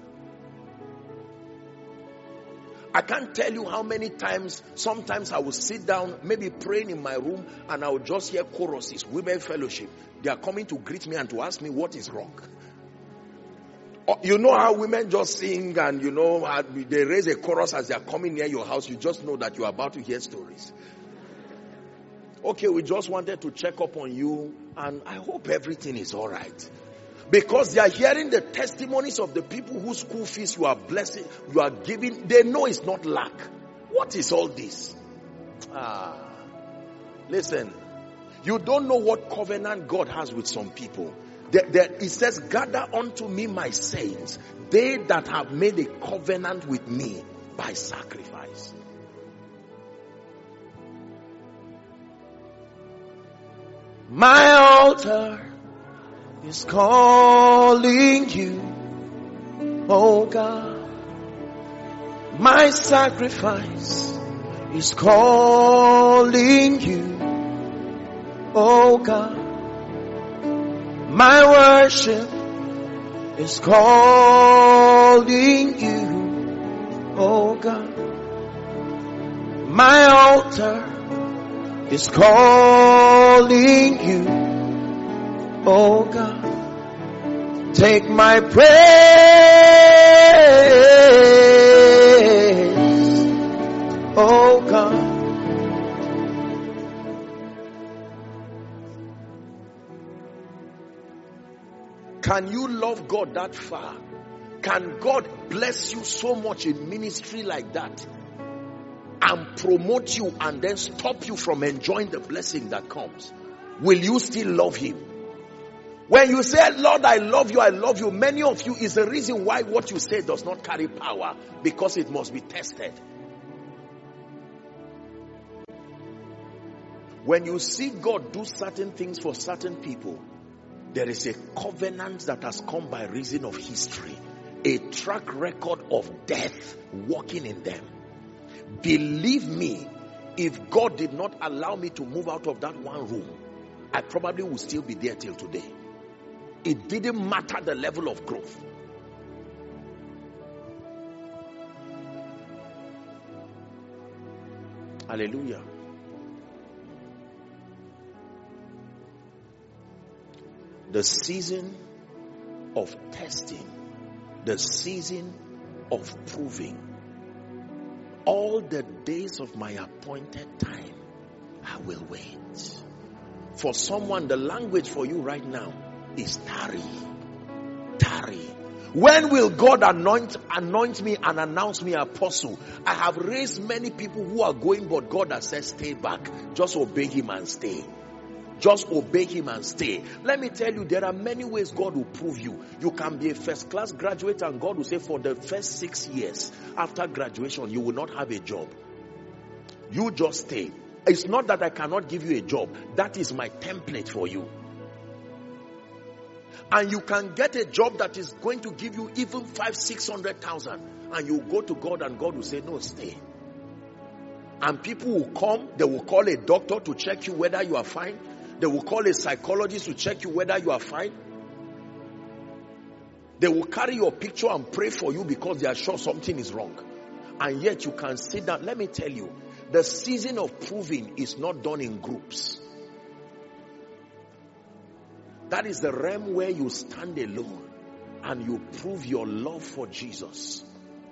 I can't tell you how many times, sometimes I will sit down, maybe praying in my room, and I will just hear choruses, women fellowship. They are coming to greet me and to ask me what is wrong. You know how women just sing, and you know how they raise a chorus as they are coming near your house. You just know that you are about to hear stories. Okay, we just wanted to check up on you, and I hope everything is all right. Because they are hearing the testimonies of the people whose school fees you are blessing, you are giving. They know it's not lack. What is all this? Listen, you don't know what covenant God has with some people. It says, gather unto me my saints, they that have made a covenant with me by sacrifice. My altar is calling you, oh God. My sacrifice is calling you, oh God. My worship is calling you, oh God. My altar is calling you, oh God. Take my praise, oh God. Can you love God that far? Can God bless you so much in ministry like that and promote you and then stop you from enjoying the blessing that comes? Will you still love him? When you say, Lord, I love you, many of you is the reason why what you say does not carry power, because it must be tested. When you see God do certain things for certain people, there is a covenant that has come by reason of history, a track record of death working in them. Believe me, if God did not allow me to move out of that one room, I probably would still be there till today. It didn't matter the level of growth. Hallelujah. The season of testing, the season of proving, all the days of my appointed time, I will wait. For someone, the language for you right now is tarry. Tarry. When will God anoint me and announce me apostle? I have raised many people who are going, but God has said stay back. Just obey him and stay. Just obey him and stay. Let me tell you, there are many ways God will prove you. You can be a first class graduate and God will say for the first 6 years after graduation, you will not have a job. You just stay. It's not that I cannot give you a job. That is my template for you. And you can get a job that is going to give you even 500,000-600,000. And you go to God and God will say, no, stay. And people will come, they will call a doctor to check you whether you are fine. They will call a psychologist to check you whether you are fine. They will carry your picture and pray for you because they are sure something is wrong. And yet you can sit down. Let me tell you, the season of proving is not done in groups. That is the realm where you stand alone and you prove your love for Jesus.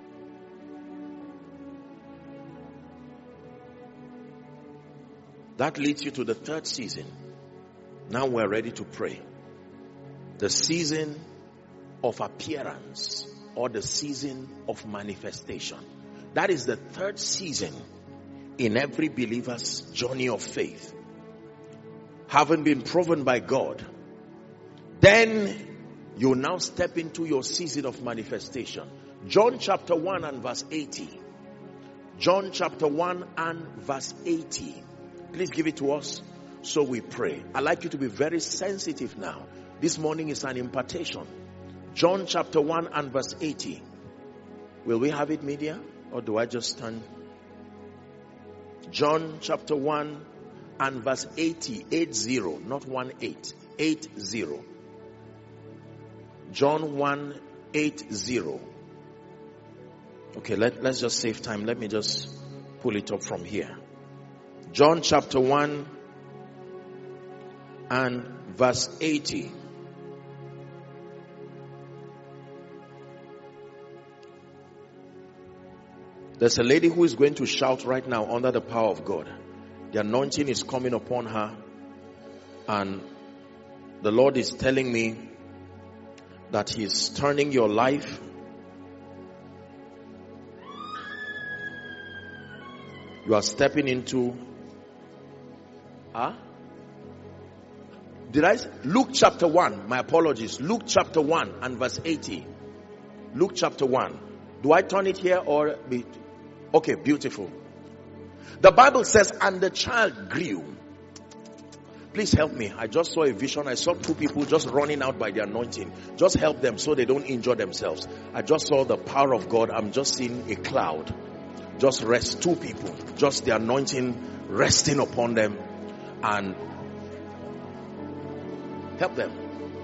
That leads you to the third season. Now we're ready to pray. The season of appearance, or the season of manifestation. That is the third season in every believer's journey of faith. Having been proven by God, then you now step into your season of manifestation. John chapter 1 and verse 80. John chapter 1 and verse 80. Please give it to us so we pray. I'd like you to be very sensitive now. This morning is an impartation. John chapter 1 and verse 80. Will we have it, media? Or do I just stand? John chapter 1 and verse 80. 80, not 18. 80. John 1, 80. Okay, let's just save time. Let me just pull it up from here. John chapter 1 and verse 80. There's a lady who is going to shout right now under the power of God. The anointing is coming upon her. And the Lord is telling me that He's turning your life. You are stepping into Luke chapter 1, my apologies. Luke chapter 1 and verse 80. Luke chapter 1. Do I turn it here or be? Okay, beautiful. The Bible says, and the child grew. Please help me. I just saw a vision. I saw two people just running out by the anointing. Just help them so they don't injure themselves. I just saw the power of God. I'm just seeing a cloud. Just rest. Two people. Just the anointing resting upon them. And help them.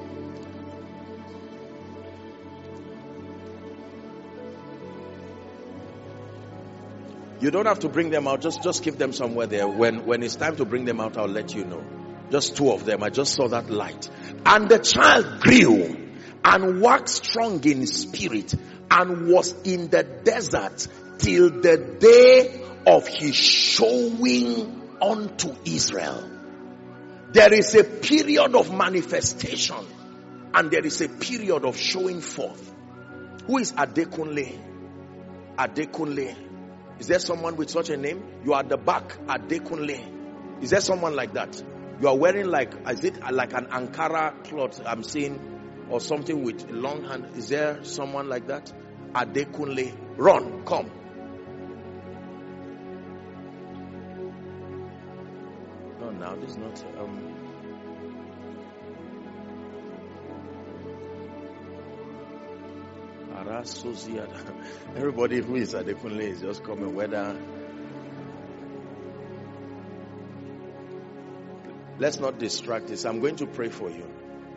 You don't have to bring them out. Just keep them somewhere there. When it's time to bring them out, I'll let you know. Just two of them. I just saw that light. And the child grew and waxed strong in spirit and was in the desert till the day of his showing unto Israel. There is a period of manifestation and there is a period of showing forth. Who is Adekunle? Adekunle. Is there someone with such a name? You are at the back, Adekunle. Is there someone like that? You are wearing is it like an Ankara cloth I'm seeing, or something with long hand? Is there someone like that? Adekunle. Run, come. No, now this is not. Everybody who is Adekunle is just coming, whether. Let's not distract this. I'm going to pray for you.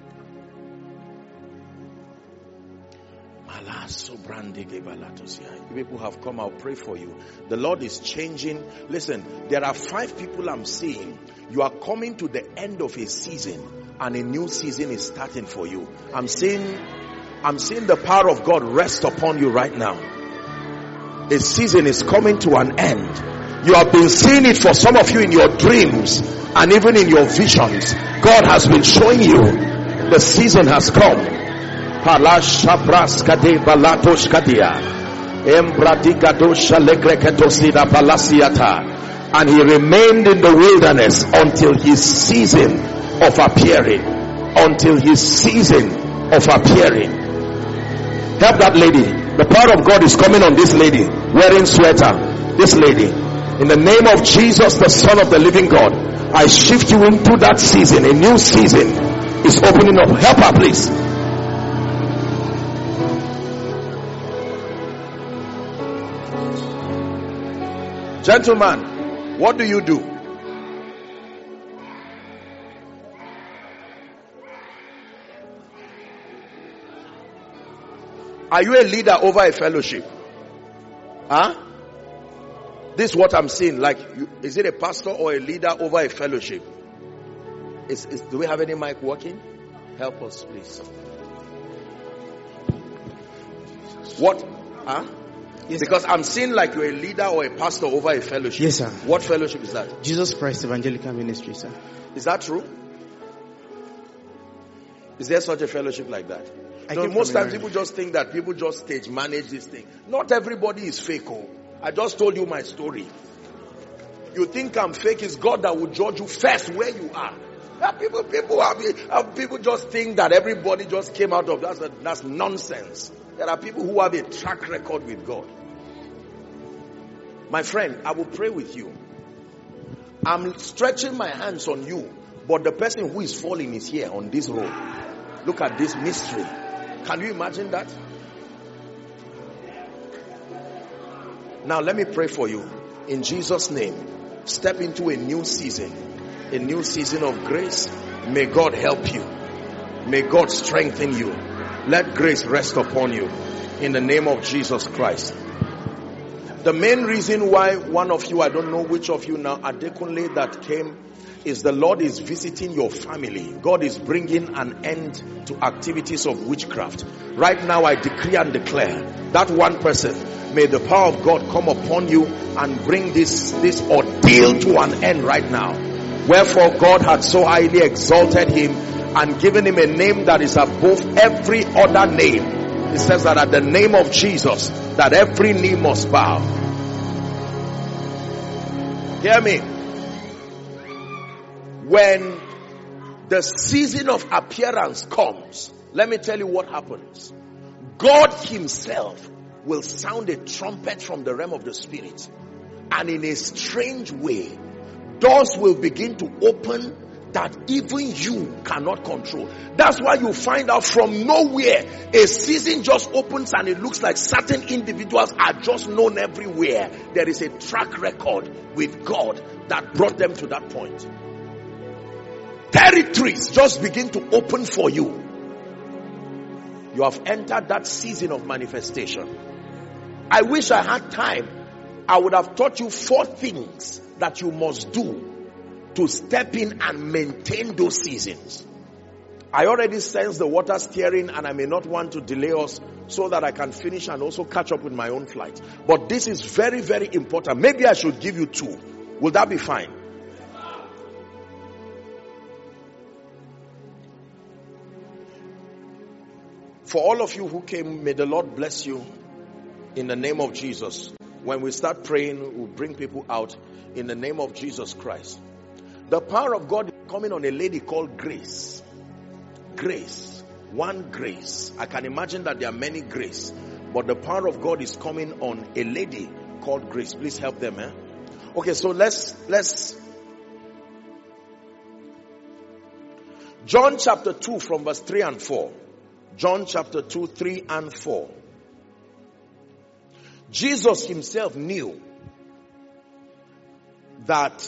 People have come, I'll pray for you. The Lord is changing. Listen, there are 5 people I'm seeing. You are coming to the end of a season and a new season is starting for you. I'm seeing the power of God rest upon you right now. A season is coming to an end. You have been seeing it for some of you in your dreams and even in your visions. God has been showing you the season has come. And he remained in the wilderness until his season of appearing. Until his season of appearing. Help that lady. The power of God is coming on this lady wearing sweater. This lady. In the name of Jesus, the Son of the living God, I shift you into that season. A new season is opening up. Help her, please. Gentlemen, what do you do? Are you a leader over a fellowship? Huh? This is what I'm seeing. Like, is it a pastor or a leader over a fellowship? Do we have any mic working? Help us, please. What? Huh? Yes, because sir. I'm seeing like you're a leader or a pastor over a fellowship. Yes, sir. What fellowship is that? Jesus Christ Evangelical Ministry, sir. Is that true? Is there such a fellowship like that? No, most times people just think that people just stage manage this thing. Not everybody is fake. Oh. I just told you my story. You think I'm fake, it's God that will judge you first where you are. People just think that everybody just came out of that. That's nonsense. There are people who have a track record with God. My friend, I will pray with you. I'm stretching my hands on you, but the person who is falling is here on this road. Look at this mystery. Can you imagine that? Now let me pray for you. In Jesus' name, step into a new season of grace. May God help you. May God strengthen you. Let grace rest upon you in the name of Jesus Christ. The main reason why one of you, I don't know which of you now, Adekunle, that came, is the Lord is visiting your family. God is bringing an end to activities of witchcraft. Right now I decree and declare that one person, may the power of God come upon you and bring this ordeal to an end right now. Wherefore God had so highly exalted him and given him a name that is above every other name. It says that at the name of Jesus, that every knee must bow. Hear me. When the season of appearance comes, let me tell you what happens. God himself will sound a trumpet from the realm of the spirit, and in a strange way, doors will begin to open that even you cannot control. That's why you find out from nowhere a season just opens and it looks like certain individuals are just known everywhere. There is a track record with God that brought them to that point. Territories just begin to open for you. You have entered that season of manifestation. I wish I had time. I would have taught you 4 things that you must do to step in and maintain those seasons. I already sense the water stirring, and I may not want to delay us so that I can finish and also catch up with my own flight. But this is very, very important. Maybe I should give you 2. Will that be fine? For all of you who came, may the Lord bless you in the name of Jesus. When we start praying, we'll bring people out in the name of Jesus Christ. The power of God is coming on a lady called Grace. Grace. One Grace. I can imagine that there are many Grace, but the power of God is coming on a lady called Grace. Please help them. Okay, so let's John chapter 2 from verse 3 and 4. John chapter 2, 3 and 4. Jesus himself knew that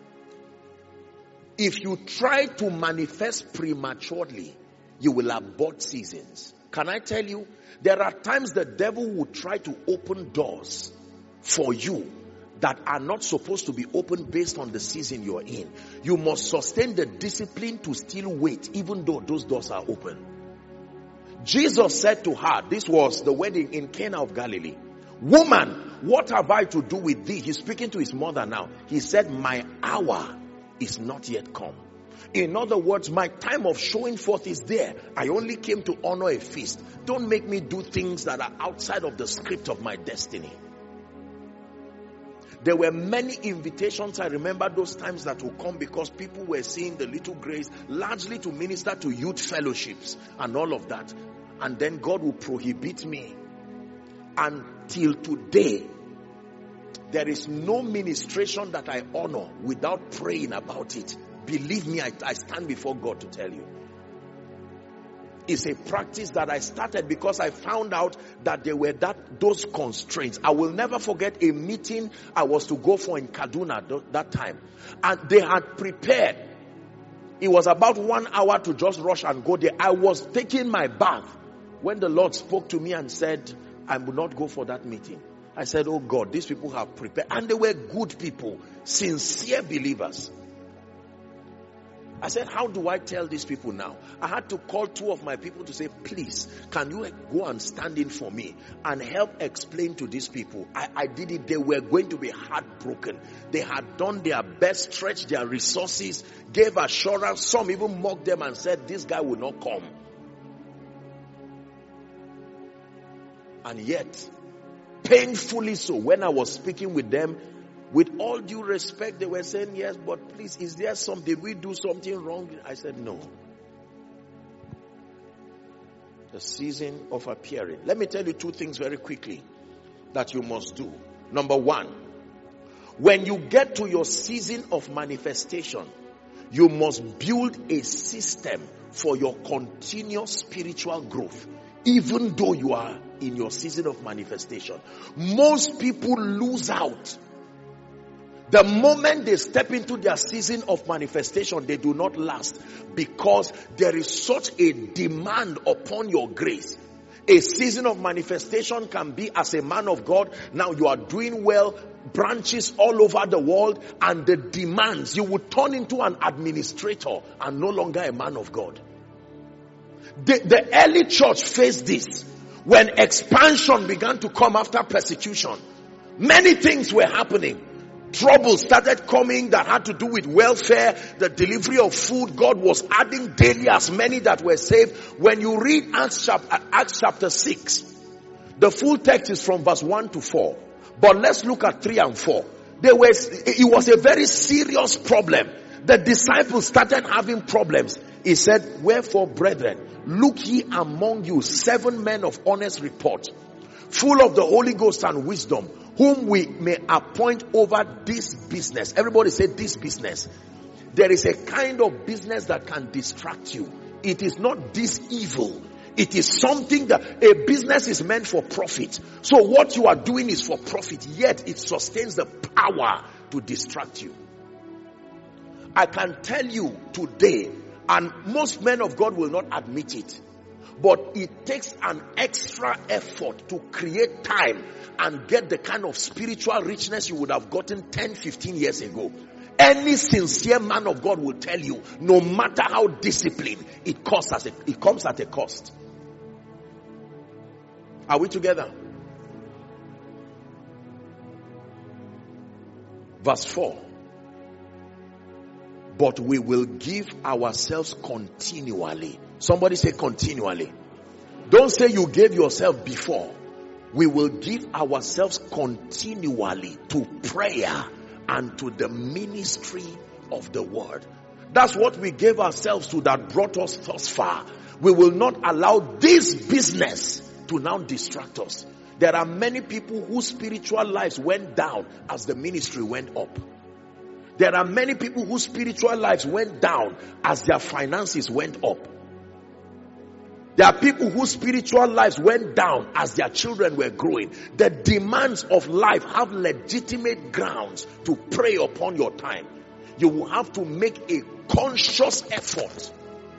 if you try to manifest prematurely, you will abort seasons. Can I tell you, there are times the devil will try to open doors for you that are not supposed to be opened based on the season you're in. You must sustain the discipline to still wait, even though those doors are open. Jesus said to her, this was the wedding in Cana of Galilee, "Woman, what have I to do with thee?" He's speaking to his mother now. He said, "My hour is not yet come." In other words, my time of showing forth is there. I only came to honor a feast. Don't make me do things that are outside of the script of my destiny. There were many invitations. I remember those times that would come because people were seeing the Little Grace largely to minister to youth fellowships and all of that. And then God will prohibit me. And till today, there is no ministration that I honor without praying about it. Believe me, I stand before God to tell you. It's a practice that I started because I found out that there were those constraints. I will never forget a meeting I was to go for in Kaduna that time. And they had prepared. It was about 1 hour to just rush and go there. I was taking my bath when the Lord spoke to me and said, I will not go for that meeting. I said, oh God, these people have prepared. And they were good people, sincere believers. I said, how do I tell these people now? I had to call 2 of my people to say, please, can you go and stand in for me and help explain to these people? I did it. They were going to be heartbroken. They had done their best, stretched their resources, gave assurance. Some even mocked them and said, this guy will not come. And yet, painfully so, when I was speaking with them, with all due respect, they were saying, yes, but please, is there did we do something wrong? I said, no. The season of appearing. Let me tell you 2 things very quickly that you must do. Number 1, when you get to your season of manifestation, you must build a system for your continuous spiritual growth, even though you are in your season of manifestation. Most people lose out. The moment they step into their season of manifestation, they do not last because there is such a demand upon your grace. A season of manifestation can be as a man of God. Now you are doing well, branches all over the world, and the demands, you would turn into an administrator and no longer a man of God. The early church faced this. When expansion began to come after persecution, many things were happening. Trouble started coming that had to do with welfare, the delivery of food. God was adding daily as many that were saved. When you read Acts chapter 6, the full text is from verse 1 to 4. But let's look at 3 and 4. It was a very serious problem. The disciples started having problems. He said, wherefore, brethren, look ye among you 7 men of honest report, full of the Holy Ghost and wisdom, whom we may appoint over this business. Everybody say this business. There is a kind of business that can distract you. It is not this evil. It is something that a business is meant for profit. So what you are doing is for profit, yet it sustains the power to distract you. I can tell you today, and most men of God will not admit it, but it takes an extra effort to create time and get the kind of spiritual richness you would have gotten 10, 15 years ago. Any sincere man of God will tell you, no matter how disciplined, it comes at a cost. Are we together? Verse 4. But we will give ourselves continually. Somebody say continually. Don't say you gave yourself before. We will give ourselves continually to prayer and to the ministry of the word. That's what we gave ourselves to that brought us thus far. We will not allow this business to now distract us. There are many people whose spiritual lives went down as the ministry went up. There are many people whose spiritual lives went down as their finances went up. There are people whose spiritual lives went down as their children were growing. The demands of life have legitimate grounds to prey upon your time. You will have to make a conscious effort.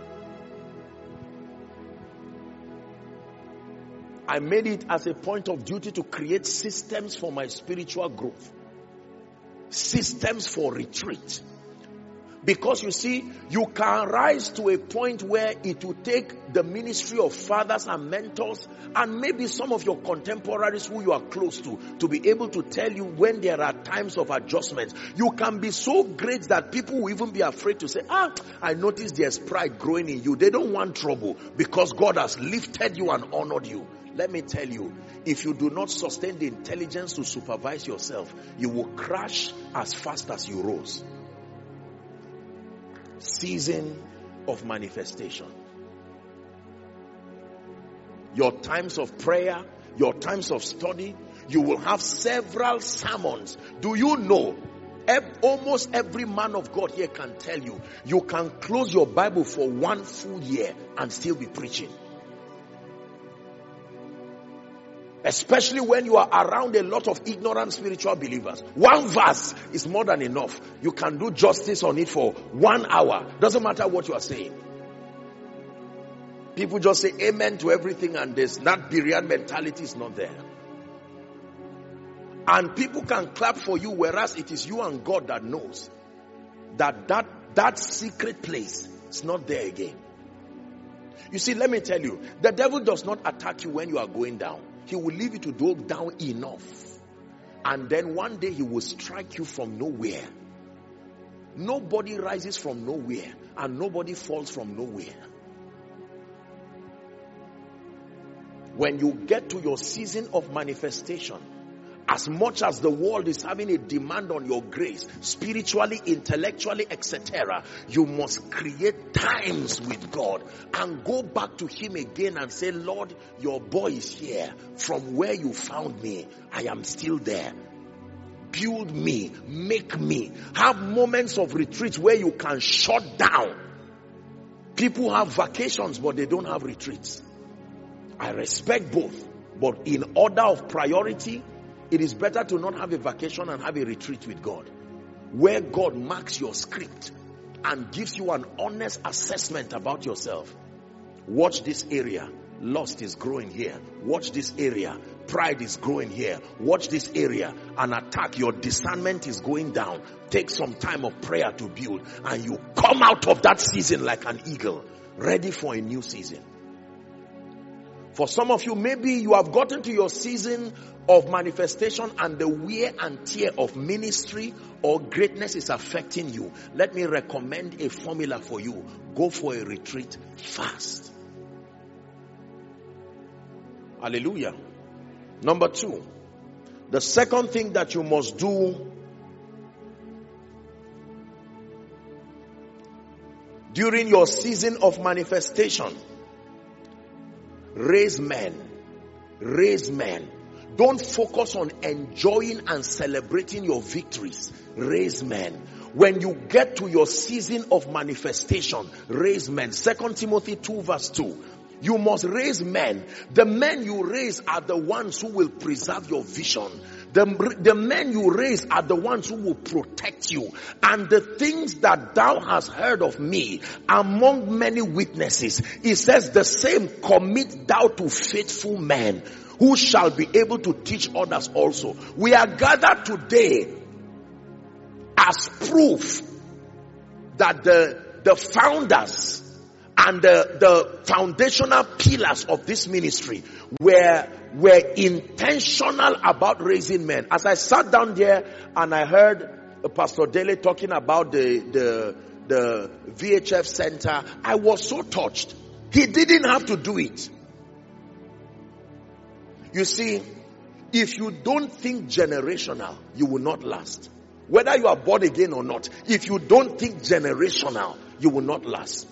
I made it as a point of duty to create systems for my spiritual growth. Systems for retreat. Because you see, you can rise to a point where it will take the ministry of fathers and mentors and maybe some of your contemporaries who you are close to be able to tell you when there are times of adjustment. You can be so great that people will even be afraid to say, I notice there's pride growing in you. They don't want trouble because God has lifted you and honored you. Let me tell you, if you do not sustain the intelligence to supervise yourself, you will crash as fast as you rose. Season of manifestation. Your times of prayer, your times of study, you will have several sermons. Do you know, almost every man of God here can tell you, you can close your Bible for 1 full year and still be preaching. Especially when you are around a lot of ignorant spiritual believers. 1 verse is more than enough. You can do justice on it for 1 hour. Doesn't matter what you are saying. People just say amen to everything and that Berean mentality is not there. And people can clap for you, whereas it is you and God that knows that secret place is not there again. You see, let me tell you, the devil does not attack you when you are going down. He will leave you to go down enough. And then one day he will strike you from nowhere. Nobody rises from nowhere. And nobody falls from nowhere. When you get to your season of manifestation, as much as the world is having a demand on your grace, spiritually, intellectually, etc., you must create times with God and go back to him again and say, Lord, your boy is here. From where you found me, I am still there. Build me, make me. Have moments of retreat where you can shut down. People have vacations, but they don't have retreats. I respect both, but in order of priority, it is better to not have a vacation and have a retreat with God, where God marks your script and gives you an honest assessment about yourself. Watch this area. Lust is growing here. Watch this area. Pride is growing here. Watch this area. An attack. Your discernment is going down. Take some time of prayer to build, and you come out of that season like an eagle, ready for a new season. For some of you, maybe you have gotten to your season of manifestation and the wear and tear of ministry or greatness is affecting you. Let me recommend a formula for you. Go for a retreat fast. Hallelujah. Number 2, the second thing that you must do during your season of manifestation: raise men. Raise men. Don't focus on enjoying and celebrating your victories. Raise men. When you get to your season of manifestation, raise men. 2 Timothy 2 verse 2. You must raise men. The men you raise are the ones who will preserve your vision. The men you raise are the ones who will protect you. And the things that thou hast heard of me among many witnesses, it says, the same commit thou to faithful men who shall be able to teach others also. We are gathered today as proof that the founders and the foundational pillars of this ministry were intentional about raising men. As I sat down there and I heard Pastor Dele talking about the VHF center, I was so touched. He didn't have to do it. You see, if you don't think generational, you will not last. Whether you are born again or not, if you don't think generational, you will not last.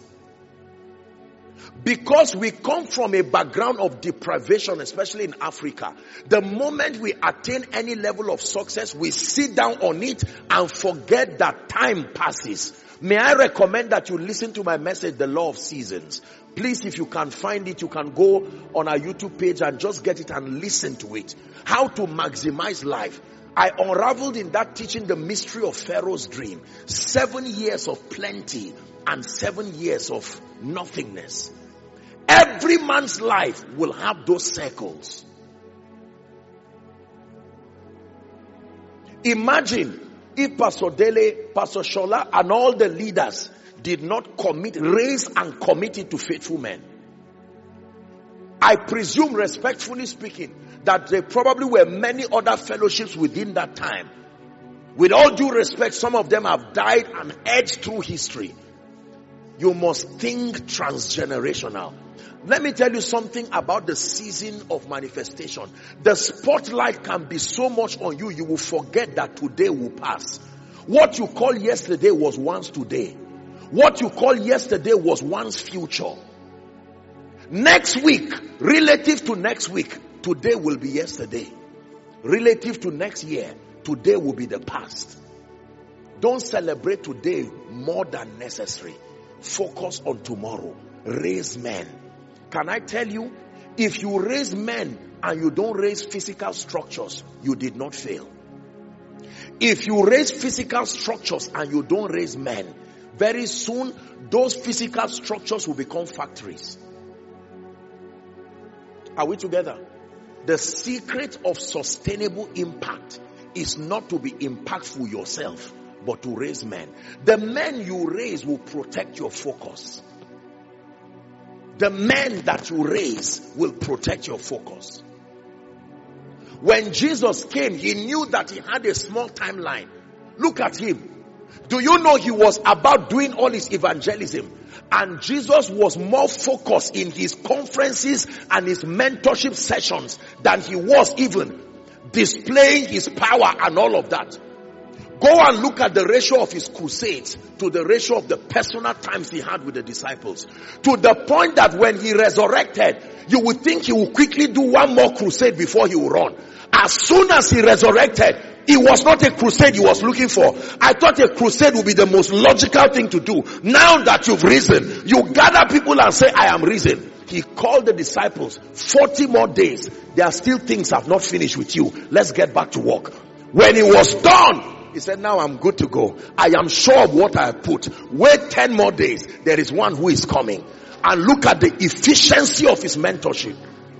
Because we come from a background of deprivation, especially in Africa. The moment we attain any level of success, we sit down on it and forget that time passes. May I recommend that you listen to my message, The Law of Seasons. Please, if you can find it, you can go on our YouTube page and just get it and listen to it. How to maximize life. I unraveled in that teaching the mystery of Pharaoh's dream. 7 years of plenty and 7 years of nothingness. Every man's life will have those circles. Imagine if Pastor Dele, Pastor Shola, and all the leaders did not raise and commit it to faithful men. I presume, respectfully speaking, that there probably were many other fellowships within that time. With all due respect, some of them have died and edged through history. You must think transgenerational. Let me tell you something about the season of manifestation. The spotlight can be so much on you, you will forget that today will pass. What you call yesterday was once today. What you call yesterday was once future. Next week, relative to next week, today will be yesterday. Relative to next year, today will be the past. Don't celebrate today more than necessary. Focus on tomorrow. Raise men. Can I tell you, if you raise men and you don't raise physical structures, you did not fail. If you raise physical structures and you don't raise men, very soon those physical structures will become factories. Are we together? The secret of sustainable impact is not to be impactful yourself, but to raise men. The men you raise will protect your focus. The men that you raise will protect your focus. When Jesus came, he knew that he had a small timeline. Look at him. Do you know he was about doing all his evangelism? And Jesus was more focused in his conferences and his mentorship sessions than he was even displaying his power and all of that. Go and look at the ratio of his crusades to the ratio of the personal times he had with the disciples. To the point that when he resurrected, you would think he would quickly do one more crusade before he would run. As soon as he resurrected, it was not a crusade he was looking for. I thought a crusade would be the most logical thing to do. Now that you've risen, you gather people and say, I am risen. He called the disciples, 40 more days. There are still things I've not finished with you. Let's get back to work. When it was done, he said, now I'm good to go. I am sure of what I have put. Wait 10 more days. There is one who is coming. And look at the efficiency of his mentorship.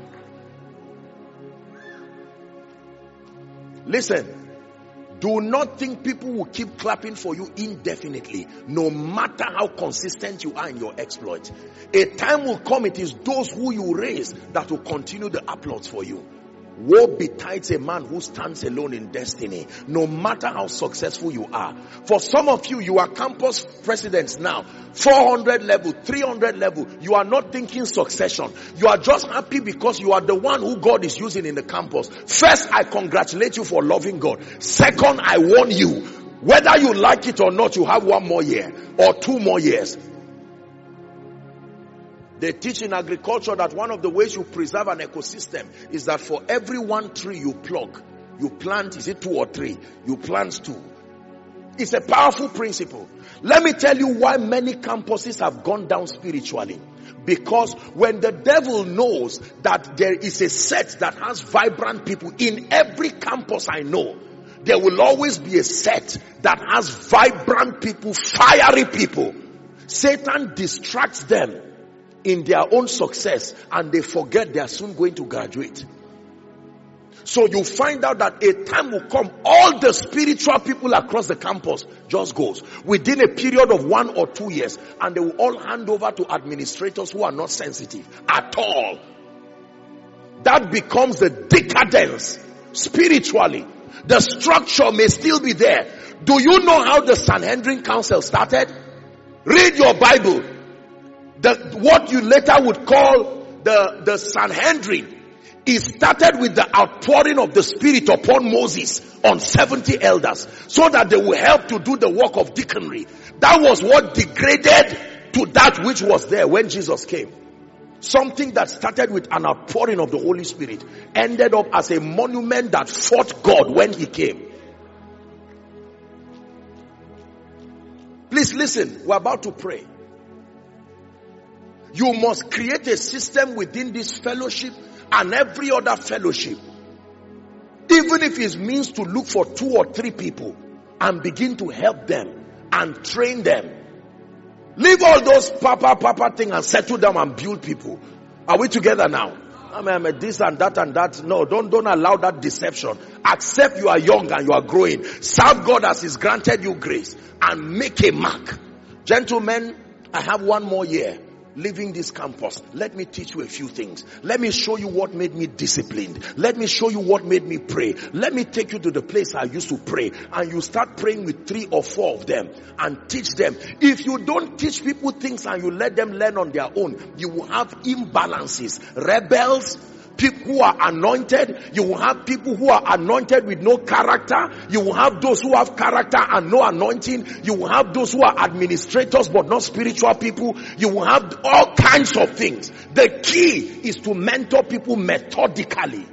Listen, do not think people will keep clapping for you indefinitely, no matter how consistent you are in your exploits. A time will come, it is those who you raise that will continue the applause for you. Woe betides a man who stands alone in destiny, no matter how successful you are. For some of you, you are campus presidents now, 400 level, 300 level. You are not thinking succession. You are just happy because you are the one who God is using in the campus. First, I congratulate you for loving God. Second, I warn you, whether you like it or not, you have 1 more year or 2 more years. They teach in agriculture that one of the ways you preserve an ecosystem is that for every 1 tree you plug, you plant, is it 2 or 3? You plant 2. It's a powerful principle. Let me tell you why many campuses have gone down spiritually. Because when the devil knows that there is a set that has vibrant people, in every campus I know, there will always be a set that has vibrant people, fiery people. Satan distracts them in their own success and they forget they are soon going to graduate. So you find out that a time will come, all the spiritual people across the campus just goes within a period of 1 or 2 years, and they will all hand over to administrators who are not sensitive at all. That becomes the decadence spiritually. The structure may still be there. Do you know how the Sanhedrin Council started? Read your Bible. What you later would call the Sanhedrin, it started with the outpouring of the Spirit upon Moses on 70 elders so that they will help to do the work of deaconry. That was what degraded to that which was there when Jesus came. Something that started with an outpouring of the Holy Spirit ended up as a monument that fought God when he came. Please listen, we're about to pray. You must create a system within this fellowship and every other fellowship. Even if it means to look for 2 or 3 people and begin to help them and train them. Leave all those papa thing and settle them and build people. Are we together now? I'm a this and that. No, don't allow that deception. Accept you are young and you are growing. Serve God as He's granted you grace and make a mark. Gentlemen, I have one more year leaving this campus. Let me teach you a few things. Let me show you what made me disciplined. Let me show you what made me pray. Let me take you to the place I used to pray, and you start praying with 3 or 4 of them and teach them. If you don't teach people things and you let them learn on their own, you will have imbalances, rebels, people who are anointed. You will have people who are anointed with no character. You will have those who have character and no anointing. You will have those who are administrators but not spiritual people. You will have all kinds of things. The key is to mentor people methodically.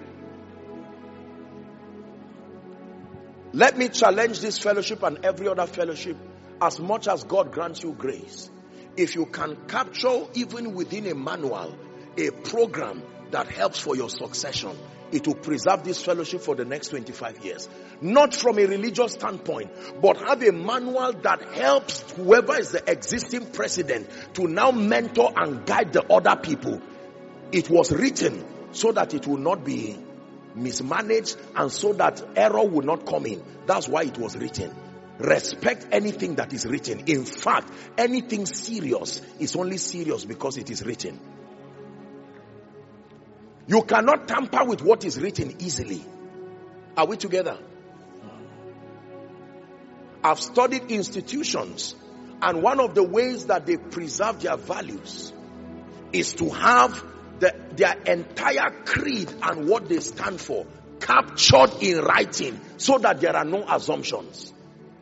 Let me challenge this fellowship and every other fellowship, as much as God grants you grace. If you can capture, even within a manual, a program that helps for your succession, it will preserve this fellowship for the next 25 years. Not from a religious standpoint, but have a manual that helps whoever is the existing president to now mentor and guide the other people. It was written so that it will not be mismanaged and so that error will not come in. That's why it was written. Respect anything that is written. In fact, anything serious is only serious because it is written. You cannot tamper with what is written easily. Are we together? I've studied institutions, and one of the ways that they preserve their values is to have their entire creed and what they stand for captured in writing so that there are no assumptions.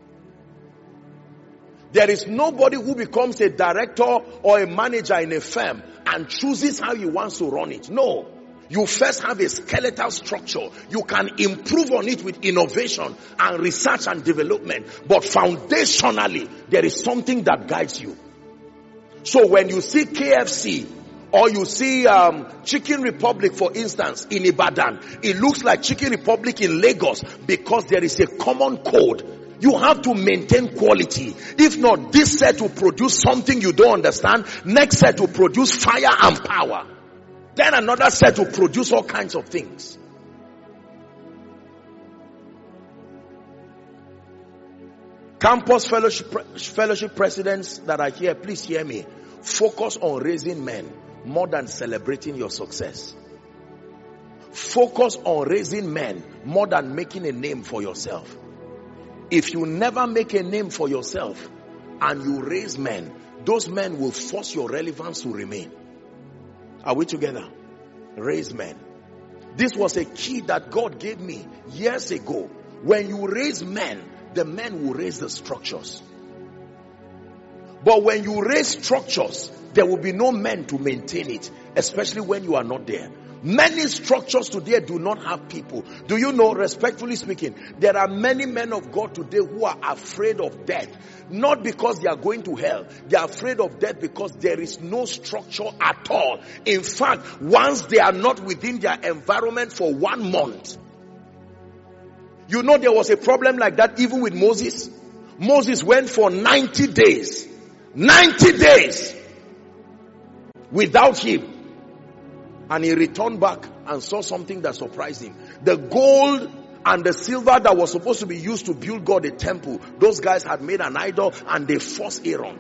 There is nobody who becomes a director or a manager in a firm and chooses how he wants to run it. No. You first have a skeletal structure. You can improve on it with innovation and research and development. But foundationally, there is something that guides you. So when you see KFC or you see Chicken Republic, for instance, in Ibadan, it looks like Chicken Republic in Lagos because there is a common code. You have to maintain quality. If not, this set will produce something you don't understand. Next set will produce fire and power. Then another set will produce all kinds of things. Campus fellowship presidents that are here, please hear me. Focus on raising men more than celebrating your success. Focus on raising men more than making a name for yourself. If you never make a name for yourself and you raise men, those men will force your relevance to remain. Are we together? Raise men. This was a key that God gave me years ago. When you raise men, the men will raise the structures. But when you raise structures, there will be no men to maintain it, especially when you are not there. Many structures today do not have people. Do you know, respectfully speaking, there are many men of God today who are afraid of death. Not because they are going to hell. They are afraid of death because there is no structure at all. In fact, once they are not within their environment for 1 month. You know, there was a problem like that even with Moses. Moses went for 90 days. 90 days without him. And he returned back and saw something that surprised him. The gold and the silver that was supposed to be used to build God a temple, those guys had made an idol and they forced Aaron.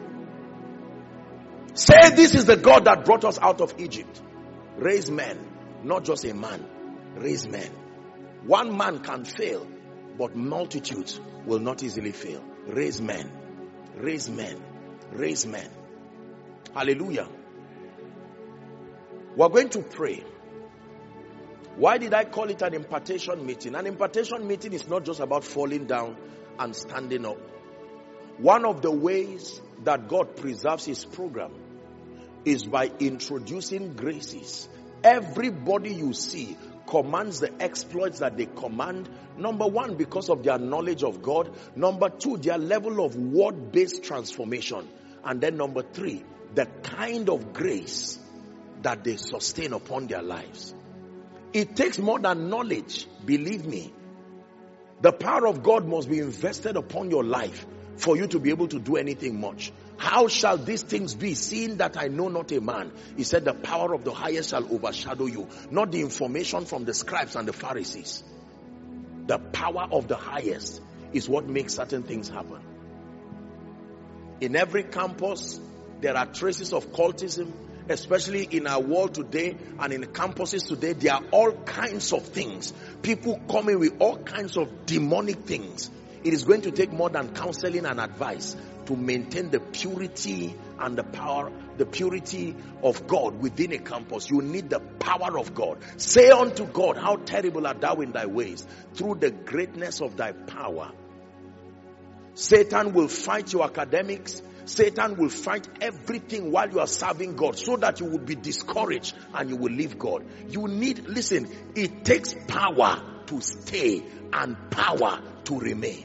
Say, this is the God that brought us out of Egypt. Raise men, not just a man. Raise men. One man can fail, but multitudes will not easily fail. Raise men. Raise men. Raise men. Hallelujah. We're going to pray. Why did I call it an impartation meeting? An impartation meeting is not just about falling down and standing up. One of the ways that God preserves his program is by introducing graces. Everybody you see commands the exploits that they command. Number one, because of their knowledge of God. Number two, their level of word-based transformation. And then number three, the kind of grace that they sustain upon their lives. It takes more than knowledge, believe me. The power of God must be invested upon your life for you to be able to do anything much. How shall these things be, seeing that I know not a man? He said, the power of the highest shall overshadow you, not the information from the scribes and the Pharisees. The power of the highest is what makes certain things happen. In every campus, there are traces of cultism, especially in our world today and in campuses today. There are all kinds of things. People coming with all kinds of demonic things. It is going to take more than counseling and advice to maintain the purity and the power, the purity of God within a campus. You need the power of God. Say unto God, how terrible art thou in thy ways, through the greatness of thy power. Satan will fight your academics. Satan will fight everything while you are serving God, so that you will be discouraged and you will leave God. You need, listen, it takes power to stay and power to remain.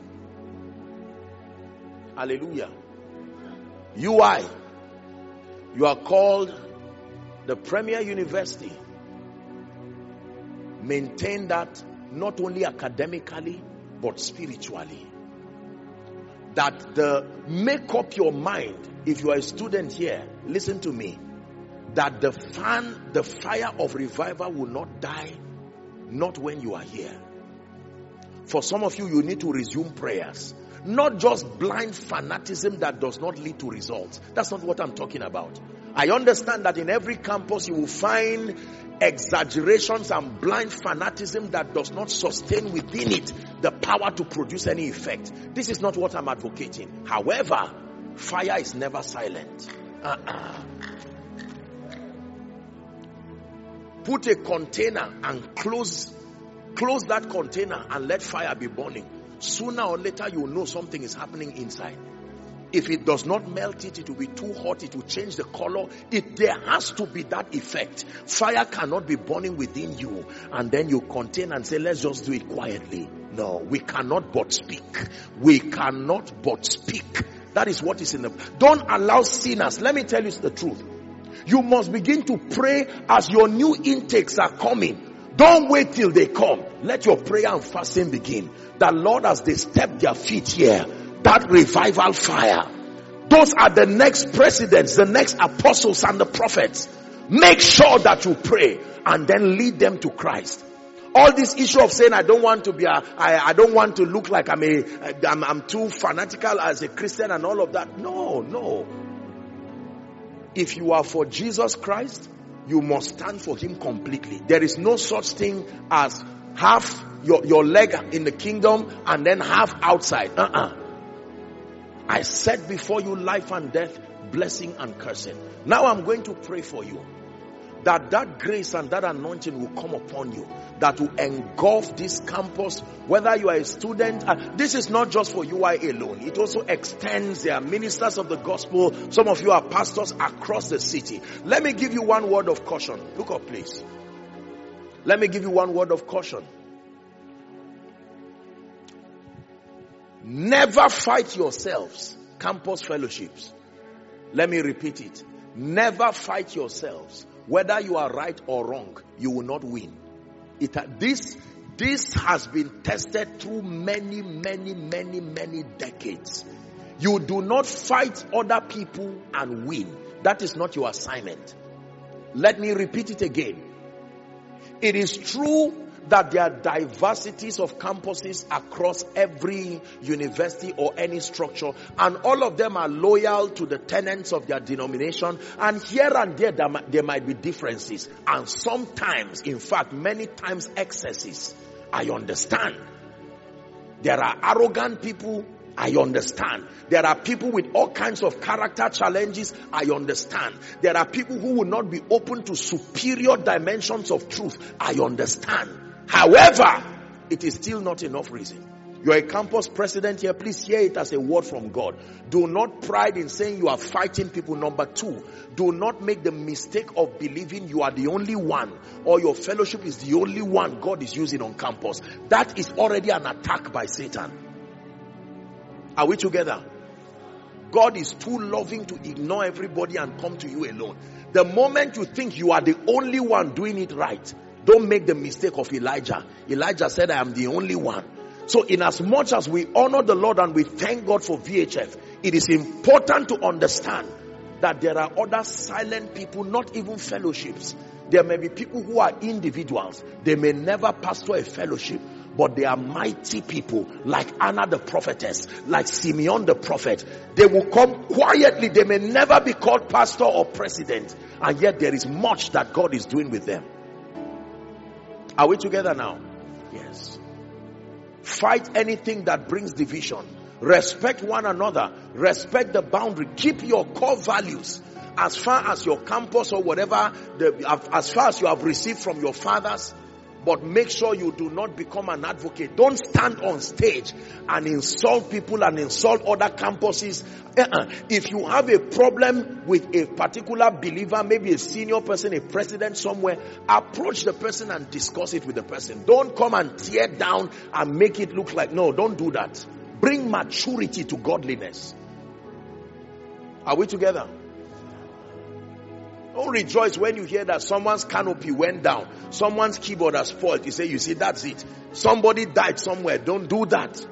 Hallelujah. UI, you are called the premier university. Maintain that not only academically but spiritually. That make up your mind, if you are a student here, listen to me, that the fire of revival will not die, not when you are here. For some of you, you need to resume prayers. Not just blind fanaticism that does not lead to results. That's not what I'm talking about. I understand that in every campus you will find exaggerations and blind fanaticism that does not sustain within it the power to produce any effect. This is not what I'm advocating. However, fire is never silent. Put a container and close that container and let fire be burning. Sooner or later you will know something is happening inside. If it does not melt it, it will be too hot, it will change the color. There has to be that effect. Fire cannot be burning within you and then you contain and say, let's just do it quietly. No, we cannot but speak. We cannot but speak. That is what is in the... Don't allow sinners. Let me tell you the truth. You must begin to pray as your new intakes are coming. Don't wait till they come. Let your prayer and fasting begin. That Lord, as they step their feet here, that revival fire, those are the next presidents, the next apostles and the prophets. Make sure that you pray and then lead them to Christ. All this issue of saying I don't want to be I don't want to look like I'm too fanatical as a Christian and all of that. No. If you are for Jesus Christ, you must stand for him completely. There is no such thing as half your leg in the kingdom and then half outside. I set before you life and death, blessing and cursing. Now I'm going to pray for you that grace and that anointing will come upon you, that will engulf this campus, whether you are a student. This is not just for UI alone. It also extends. There are ministers of the gospel. Some of you are pastors across the city. Let me give you one word of caution. Look up, please. Let me give you one word of caution. Never fight yourselves, campus fellowships. Let me repeat it. Never fight yourselves. Whether you are right or wrong, you will not win. This has been tested through many decades. You do not fight other people and win. That is not your assignment. Let me repeat it again. It is true that there are diversities of campuses across every university or any structure, and all of them are loyal to the tenets of their denomination, and here and there might be differences, and sometimes, in fact, many times excesses. I understand. There are arrogant people. I understand. There are people with all kinds of character challenges. I understand. There are people who will not be open to superior dimensions of truth. I understand. However, it is still not enough reason. You are a campus president here. Please hear it as a word from God. Do not pride in saying you are fighting people. Number two, do not make the mistake of believing you are the only one or your fellowship is the only one God is using on campus. That is already an attack by Satan. Are we together? God is too loving to ignore everybody and come to you alone. The moment you think you are the only one doing it right, don't make the mistake of Elijah. Elijah said, I am the only one. So in as much as we honor the Lord and we thank God for VHF, It is important to understand that there are other silent people, not even fellowships. There may be people who are individuals. They may never pastor a fellowship, but they are mighty people like Anna the prophetess, like Simeon the prophet. They will come quietly. They may never be called pastor or president, and yet there is much that God is doing with them. Are we together now? Yes. Fight anything that brings division. Respect one another. Respect the boundary. Keep your core values as far as your campus or whatever, as far as you have received from your fathers. But make sure you do not become an advocate. Don't stand on stage and insult people and insult other campuses. If you have a problem with a particular believer, maybe a senior person, a president somewhere, approach the person and discuss it with the person. Don't come and tear down and make it look like, no, don't do that. Bring maturity to godliness. Are we together? Don't rejoice when you hear that someone's canopy went down. Someone's keyboard has spoiled. You say, you see, that's it. Somebody died somewhere. Don't do that.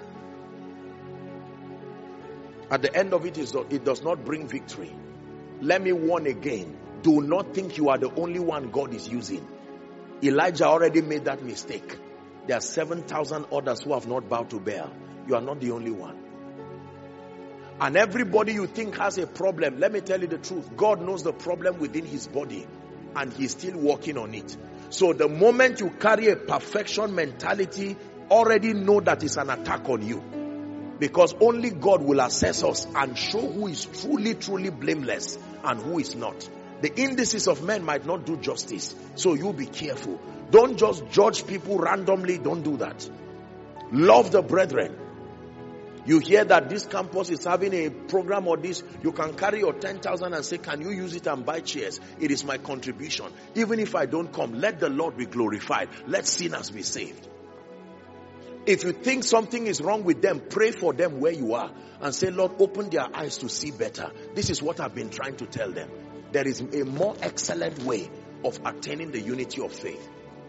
At the end of it, it does not bring victory. Let me warn again. Do not think you are the only one God is using. Elijah already made that mistake. There are 7,000 others who have not bowed to Baal. You are not the only one. And everybody you think has a problem, let me tell you the truth. God knows the problem within his body, and he's still working on it. So the moment you carry a perfection mentality, already know that it's an attack on you. Because only God will assess us and show who is truly, truly blameless and who is not. The indices of men might not do justice. So you be careful. Don't just judge people randomly. Don't do that. Love the brethren. You hear that this campus is having a program or this, you can carry your 10,000 and say, can you use it and buy chairs? It is my contribution. Even if I don't come, let the Lord be glorified. Let sinners be saved. If you think something is wrong with them, pray for them where you are and say, Lord, open their eyes to see better. This is what I've been trying to tell them. There is a more excellent way of attaining the unity of faith.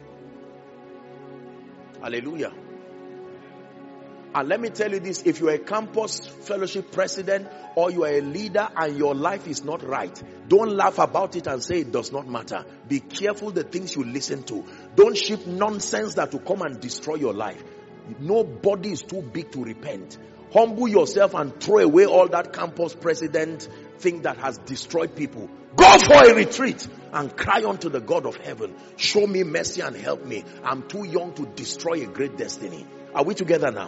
Hallelujah. And let me tell you this, if you are a campus fellowship president or you are a leader and your life is not right, don't laugh about it and say it does not matter. Be careful the things you listen to. Don't ship nonsense that will come and destroy your life. Nobody is too big to repent. Humble yourself and throw away all that campus president thing that has destroyed people. Go for a retreat and cry unto the God of heaven. Show me mercy and help me. I'm too young to destroy a great destiny. Are we together now?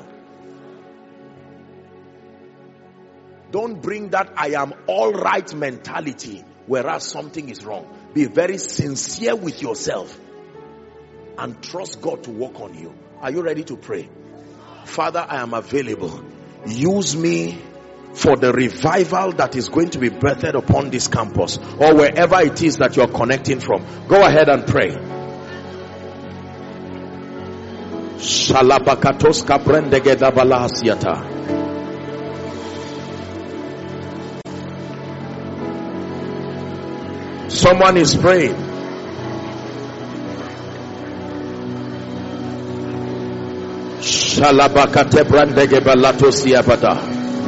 Don't bring that I am all right mentality whereas something is wrong. Be very sincere with yourself and trust God to work on you. Are you ready to pray? Father, I am available. Use me for the revival that is going to be birthed upon this campus or wherever it is that you are connecting from. Go ahead and pray. Shalabakatoska brendegeda balahasiata. Someone is praying. Shalabakate brandege balato siabada.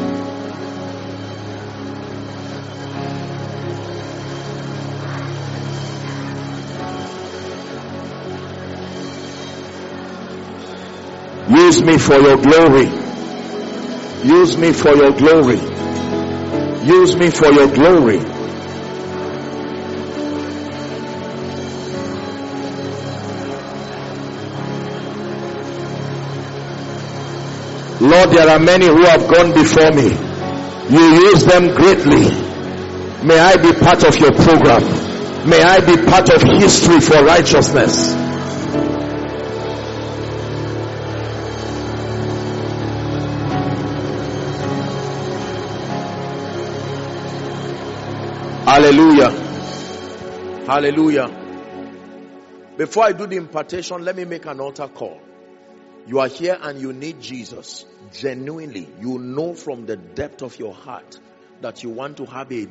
Use me for your glory. Use me for your glory. Use me for your glory. Lord, there are many who have gone before me. You use them greatly. May I be part of your program. May I be part of history for righteousness. Hallelujah. Hallelujah. Before I do the impartation, let me make an altar call. You are here and you need Jesus. Genuinely, you know from the depth of your heart that you want to have a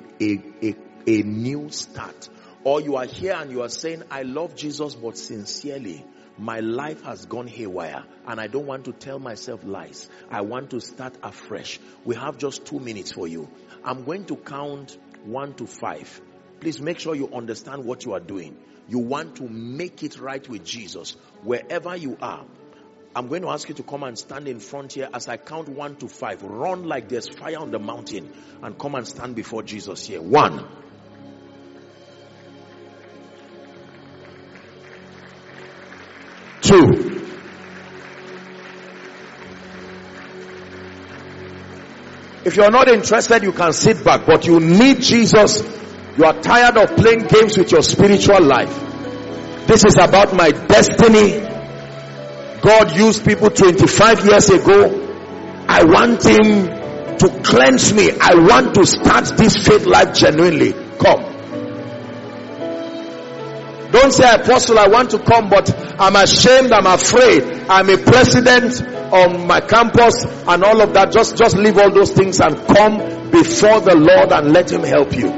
new start. Or you are here and you are saying, I love Jesus, but sincerely, My life has gone haywire and I don't want to tell myself lies. I want to start afresh. We have just 2 minutes for you. I'm going to count 1 to 5. Please make sure you understand what you are doing. You want to make it right with Jesus. Wherever you are, I'm going to ask you to come and stand in front here as I count 1 to 5. Run like there's fire on the mountain and come and stand before Jesus here. 1. 2. 3. If you're not interested, you can sit back, but you need Jesus. You are tired of playing games with your spiritual life. This is about my destiny. God used people 25 years ago. I want him to cleanse me. I want to start this faith life genuinely. Come. Don't say, Apostle, I want to come, but I'm ashamed, I'm afraid. I'm a president on my campus and all of that. Just leave all those things and come before the Lord and let him help you.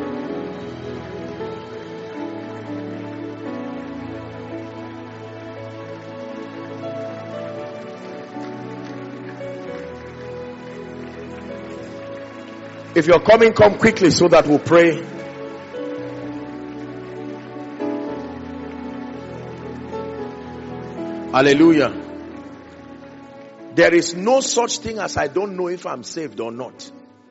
If you're coming, come quickly so that we'll pray. Hallelujah. There is no such thing as I don't know if I'm saved or not.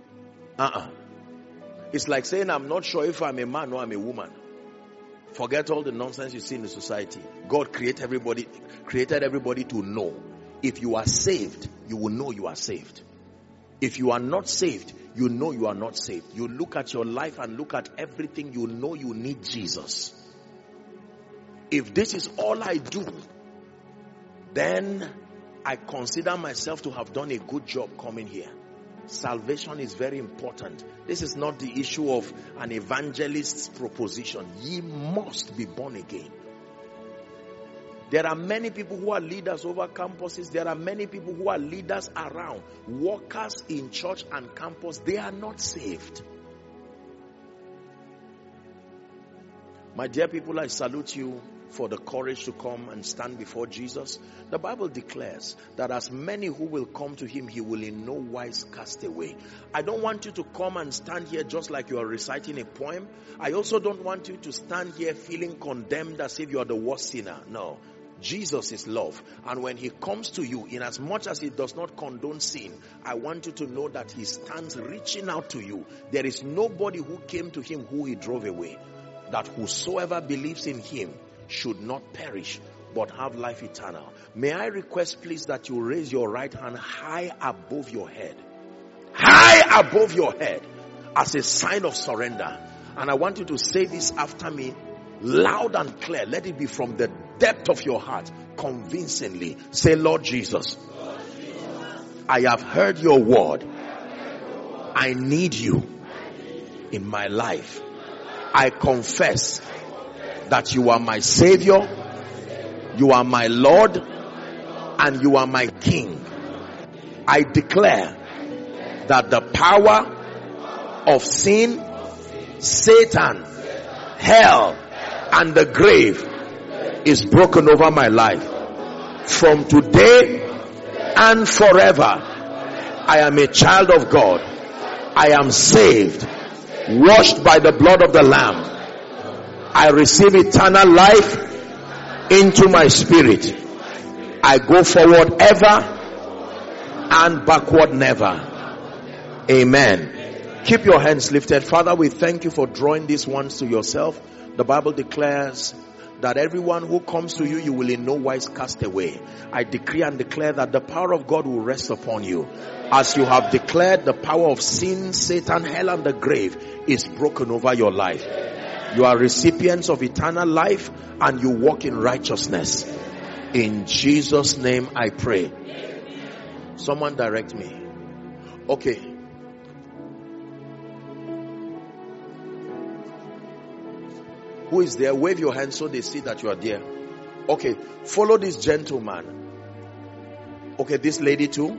It's like saying I'm not sure if I'm a man or I'm a woman. Forget all the nonsense you see in the society. God created everybody to know. If you are saved, you will know you are saved. If you are not saved, you know you are not saved. You look at your life and look at everything, you know you need Jesus. If this is all I do, then I consider myself to have done a good job coming here. Salvation is very important. This is not the issue of an evangelist's proposition. Ye must be born again. There are many people who are leaders over campuses. There are many people who are leaders around. Workers in church and campus, they are not saved. My dear people, I salute you for the courage to come and stand before Jesus. The Bible declares that as many who will come to him, he will in no wise cast away. I don't want you to come and stand here just like you are reciting a poem. I also don't want you to stand here feeling condemned as if you are the worst sinner. No. Jesus is love, and when he comes to you, in as much as he does not condone sin, I want you to know that he stands reaching out to you. There is nobody who came to him who he drove away. That whosoever believes in him should not perish but have life eternal. May I request please that you raise your right hand high above your head. High above your head as a sign of surrender. And I want you to say this after me loud and clear. Let it be from the depth of your heart, convincingly. Say, Lord Jesus, I have heard your word. I need you in my life. I confess that you are my Savior, you are my Lord, and you are my King. I declare that the power of sin, Satan, hell, and the grave is broken over my life. From today and forever, I am a child of God. I am saved, washed by the blood of the Lamb. I receive eternal life into my spirit. I go forward ever and backward never. Amen. Keep your hands lifted. Father, we thank you for drawing these ones to yourself. The Bible declares that everyone who comes to you, you will in no wise cast away. I decree and declare that the power of God will rest upon you. As you have declared, the power of sin, Satan, hell, and the grave is broken over your life. You are recipients of eternal life and you walk in righteousness. In Jesus' name I pray. Someone direct me. Okay. Who is there? Wave your hand so they see that you are there. Okay. Follow this gentleman. Okay, this lady too.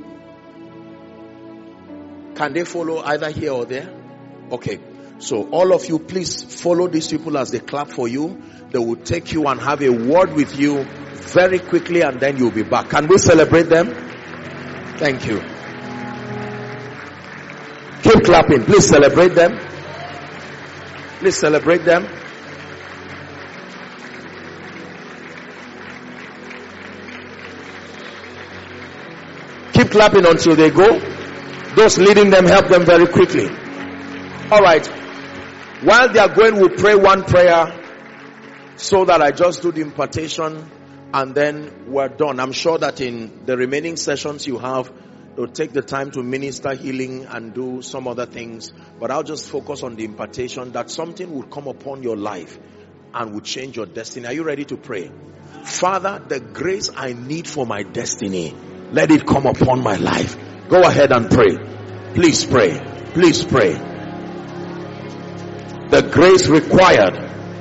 Can they follow either here or there? Okay. So all of you, please follow these people as they clap for you. They will take you and have a word with you very quickly and then you'll be back. Can we celebrate them? Thank you. Keep clapping. Please celebrate them. Please celebrate them. Keep clapping until they go. Those leading them, help them very quickly. All right. While they are going, we'll pray one prayer so that I just do the impartation and then we're done. I'm sure that in the remaining sessions you have, they'll take the time to minister healing and do some other things. But I'll just focus on the impartation that something will come upon your life and will change your destiny. Are you ready to pray? Father, the grace I need for my destiny, let it come upon my life. Go ahead and pray. Please pray. Please pray. The grace required.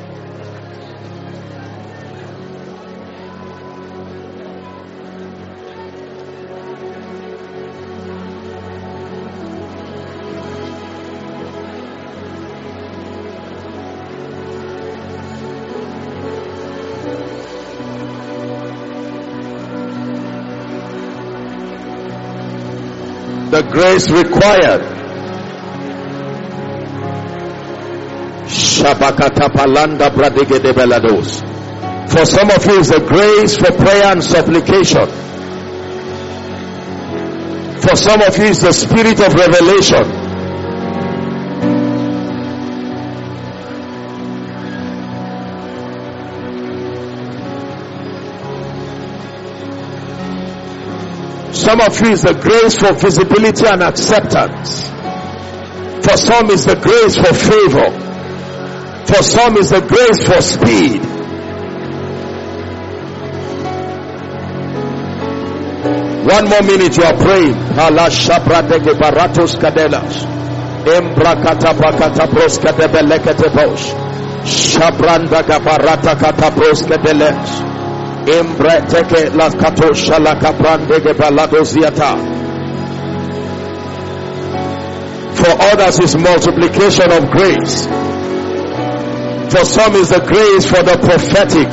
The grace required. Shabakatapalanda bradigede belados. For some of you, it's the grace for prayer and supplication. For some of you, it's the spirit of revelation. Some of you is the grace for visibility and acceptance. For some is the grace for favor. For some is the grace for speed. One more minute, you are praying. Allah shabradege baratos kadelas. Embrakata pakata broska debelekete bosh. Shabranda gabarata kata broska deles. Imbreteke la katosha la kaprandege baladoziata. For others is multiplication of grace. For some is the grace for the prophetic.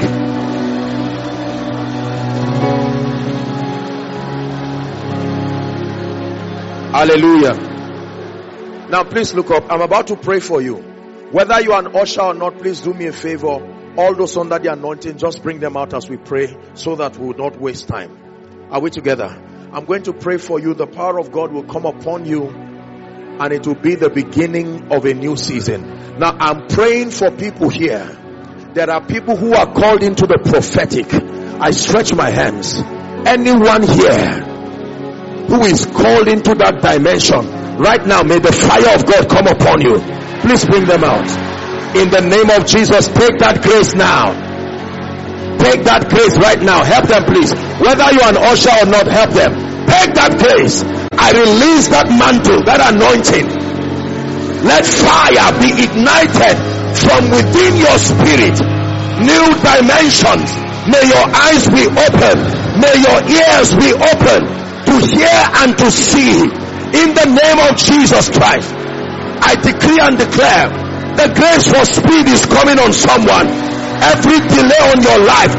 Hallelujah. Now please look up. I'm about to pray for you. Whether you are an usher or not, please do me a favor. All those under the anointing, just bring them out as we pray so that we will not waste time. Are we together? I'm going to pray for you. The power of God will come upon you and it will be the beginning of a new season. Now I'm praying for people here. There are people who are called into the prophetic. I stretch my hands. Anyone here who is called into that dimension, right now, may the fire of God come upon you. Please bring them out. In the name of Jesus, take that grace now. Take that grace right now. Help them, please. Whether you're an usher or not, help them. Take that grace. I release that mantle, that anointing. Let fire be ignited from within your spirit. New dimensions. May your eyes be open. May your ears be open to hear and to see. In the name of Jesus Christ, I decree and declare the grace for speed is coming on someone. Every delay on your life,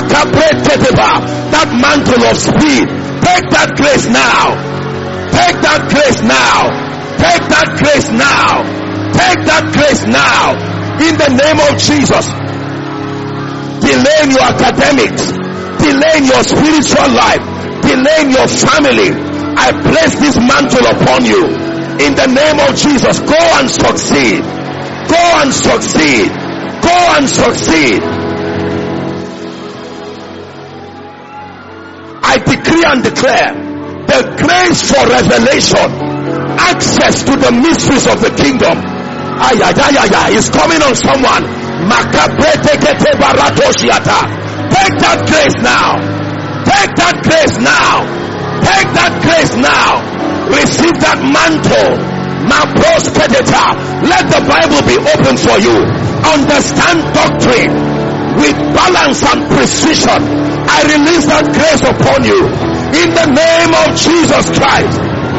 that mantle of speed, take that grace now. Take that grace now. Take that grace now. Take that grace now. In the name of Jesus. Delay in your academics, delay in your spiritual life, delay in your family. I place this mantle upon you. In the name of Jesus, go and succeed. Go and succeed. Go and succeed. I decree and declare the grace for revelation, access to the mysteries of the kingdom. Is coming on someone. Take that grace now. Take that grace now. Take that grace now. Receive that mantle. Let the Bible be open for you. Understand doctrine with balance and precision. I release that grace upon you in the name of Jesus Christ.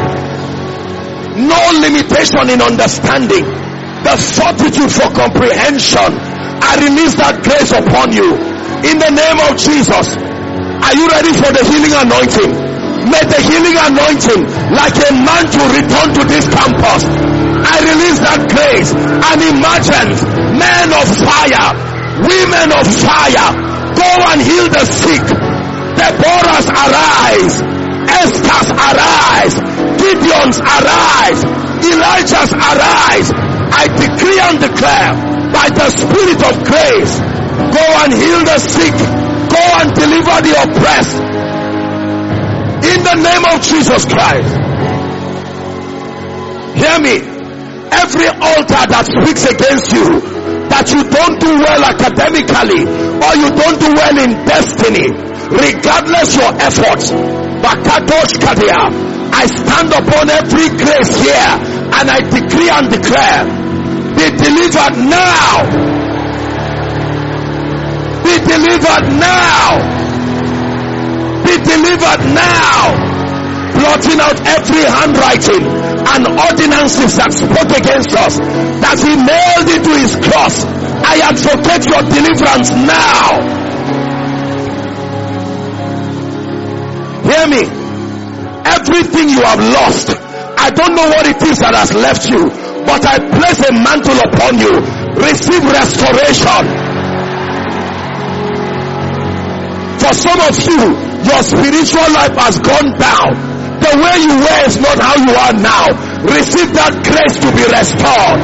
No limitation in understanding. The fortitude for comprehension. I release that grace upon you in the name of Jesus. Are you ready for the healing anointing? May the healing anointing, like a mantle, return to this campus. I release that grace and imagine men of fire, women of fire, go and heal the sick. Deborah's arise, Esther's arise, Gideon's arise, Elijah's arise. I decree and declare by the Spirit of grace, go and heal the sick, go and deliver the oppressed in the name of Jesus Christ. Hear me. Every altar that speaks against you, that you don't do well academically or you don't do well in destiny, regardless your efforts, I stand upon every grace here and I decree and declare, be delivered now. Be delivered now. Be delivered now. Blotting out every handwriting and ordinances that spoke against us, that he nailed into his cross. I advocate your deliverance now. Hear me. Everything you have lost, I don't know what it is that has left you, but I place a mantle upon you. Receive restoration. For some of you, your spiritual life has gone down. The way you were is not how you are now. Receive that grace to be restored.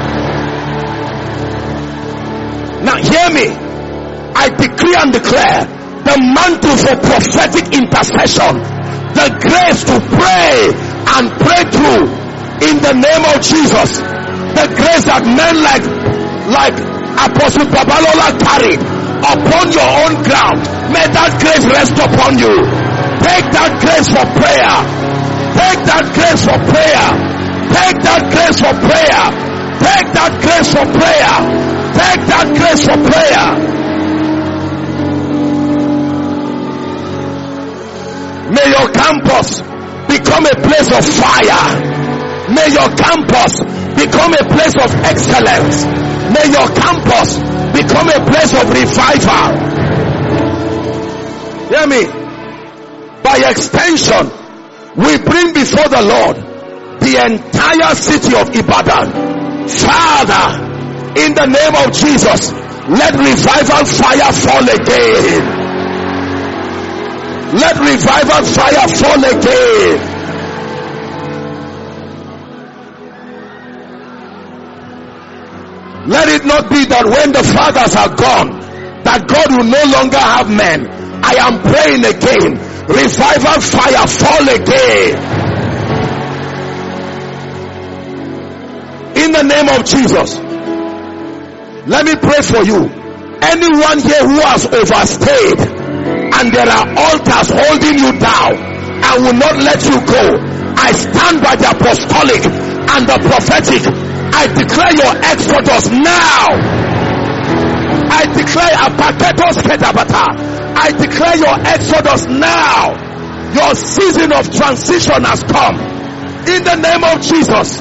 Now hear me. I decree and declare the mantle for prophetic intercession, the grace to pray and pray through in the name of Jesus. The grace that men like Apostle Babalola carried upon your own ground. May that grace rest upon you. Take that grace for prayer. Take that grace for prayer. Take that grace for prayer. Take that grace for prayer. Take that grace for prayer. May your campus become a place of fire. May your campus become a place of excellence. May your campus become a place of revival. Hear me. By extension, we bring before the Lord the entire city of Ibadan. Father, in the name of Jesus, let revival fire fall again. Let revival fire fall again. Let it not be that when the fathers are gone, that God will no longer have men. I am praying again. Revival fire fall again. In the name of Jesus. Let me pray for you. Anyone here who has overstayed and there are altars holding you down and will not let you go, I stand by the apostolic and the prophetic. I declare your exodus now. I declare apaketos ketabata. I declare your exodus now. Your season of transition has come. In the name of Jesus.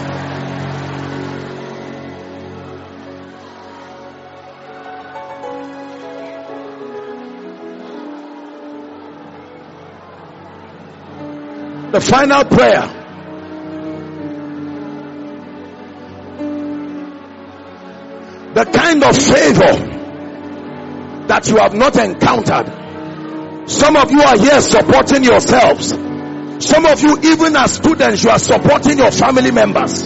The final prayer. The kind of favor that you have not encountered. Some of you are here supporting yourselves. Some of you, even as students, you are supporting your family members.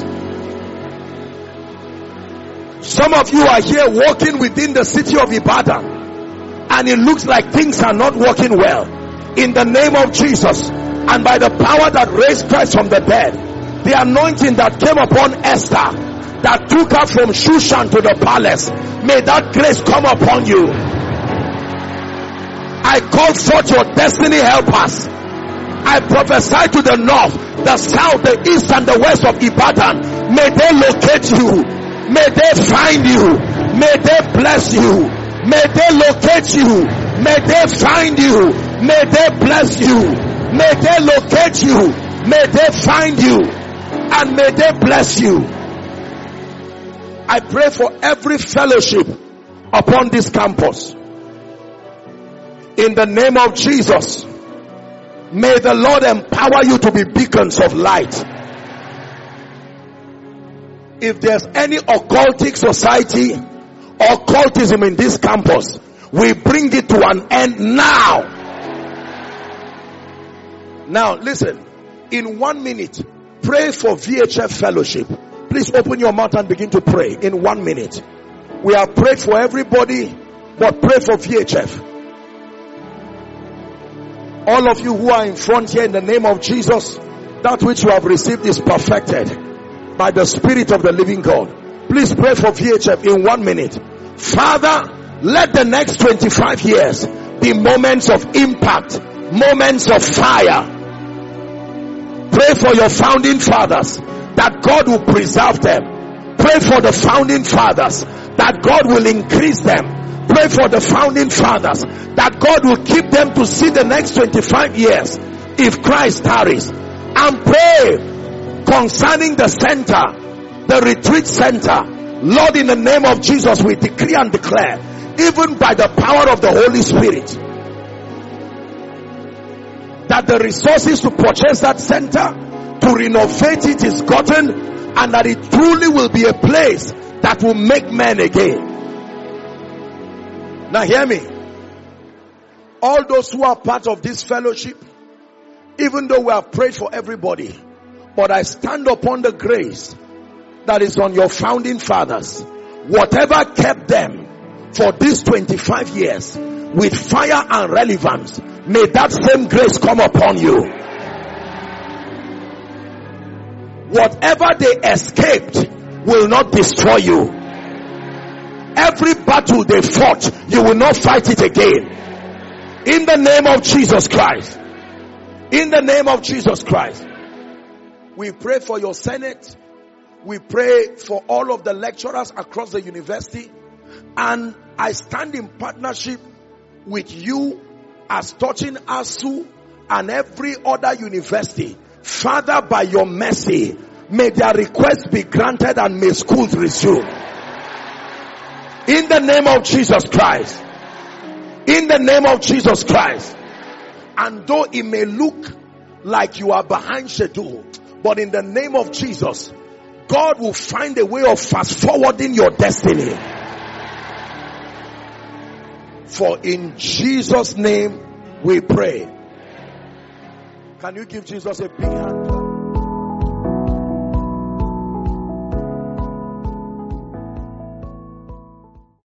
Some of you are here walking within the city of Ibadan, and it looks like things are not working well. In the name of Jesus, and by the power that raised Christ from the dead, the anointing that came upon Esther, that took her from Shushan to the palace, may that grace come upon you. I call forth your destiny helpers. I prophesy to the north, the south, the east and the west of Ibadan. May they locate you. May they find you. May they bless you. May they locate you. May they find you. May they bless you. May they locate you. May they find you. And may they bless you. I pray for every fellowship upon this campus. In the name of Jesus, may the Lord empower you to be beacons of light. If there's any occultic society or cultism in this campus, we bring it to an end now. Now listen, in 1 minute, pray for VHF fellowship. Please open your mouth and begin to pray in 1 minute. We have prayed for everybody, but pray for VHF. All of you who are in front here, in the name of Jesus, that which you have received is perfected by the Spirit of the living God. Please pray for VHF in 1 minute. Father, let the next 25 years be moments of impact, moments of fire. Pray for your founding fathers, that God will preserve them. Pray for the founding fathers, that God will increase them. Pray for the founding fathers, that God will keep them to see the next 25 years if Christ tarries. And pray concerning the center, the retreat center. Lord, in the name of Jesus, we decree and declare, even by the power of the Holy Spirit, that the resources to purchase that center, to renovate it, is gotten, and that it truly will be a place that will make men again. Now hear me. All those who are part of this fellowship, even though we have prayed for everybody, but I stand upon the grace that is on your founding fathers. Whatever kept them for these 25 years with fire and relevance, may that same grace come upon you. Whatever they escaped will not destroy you. Every battle they fought, you will not fight it again. In the name of Jesus Christ. In the name of Jesus Christ. We pray for your Senate. We pray for all of the lecturers across the university. And I stand in partnership with you as touching ASU and every other university. Father, by your mercy, may their requests be granted and may schools resume. In the name of Jesus Christ. In the name of Jesus Christ. And though it may look like you are behind schedule, but in the name of Jesus, God will find a way of fast forwarding your destiny. For in Jesus' name we pray. Can you give Jesus a big hand?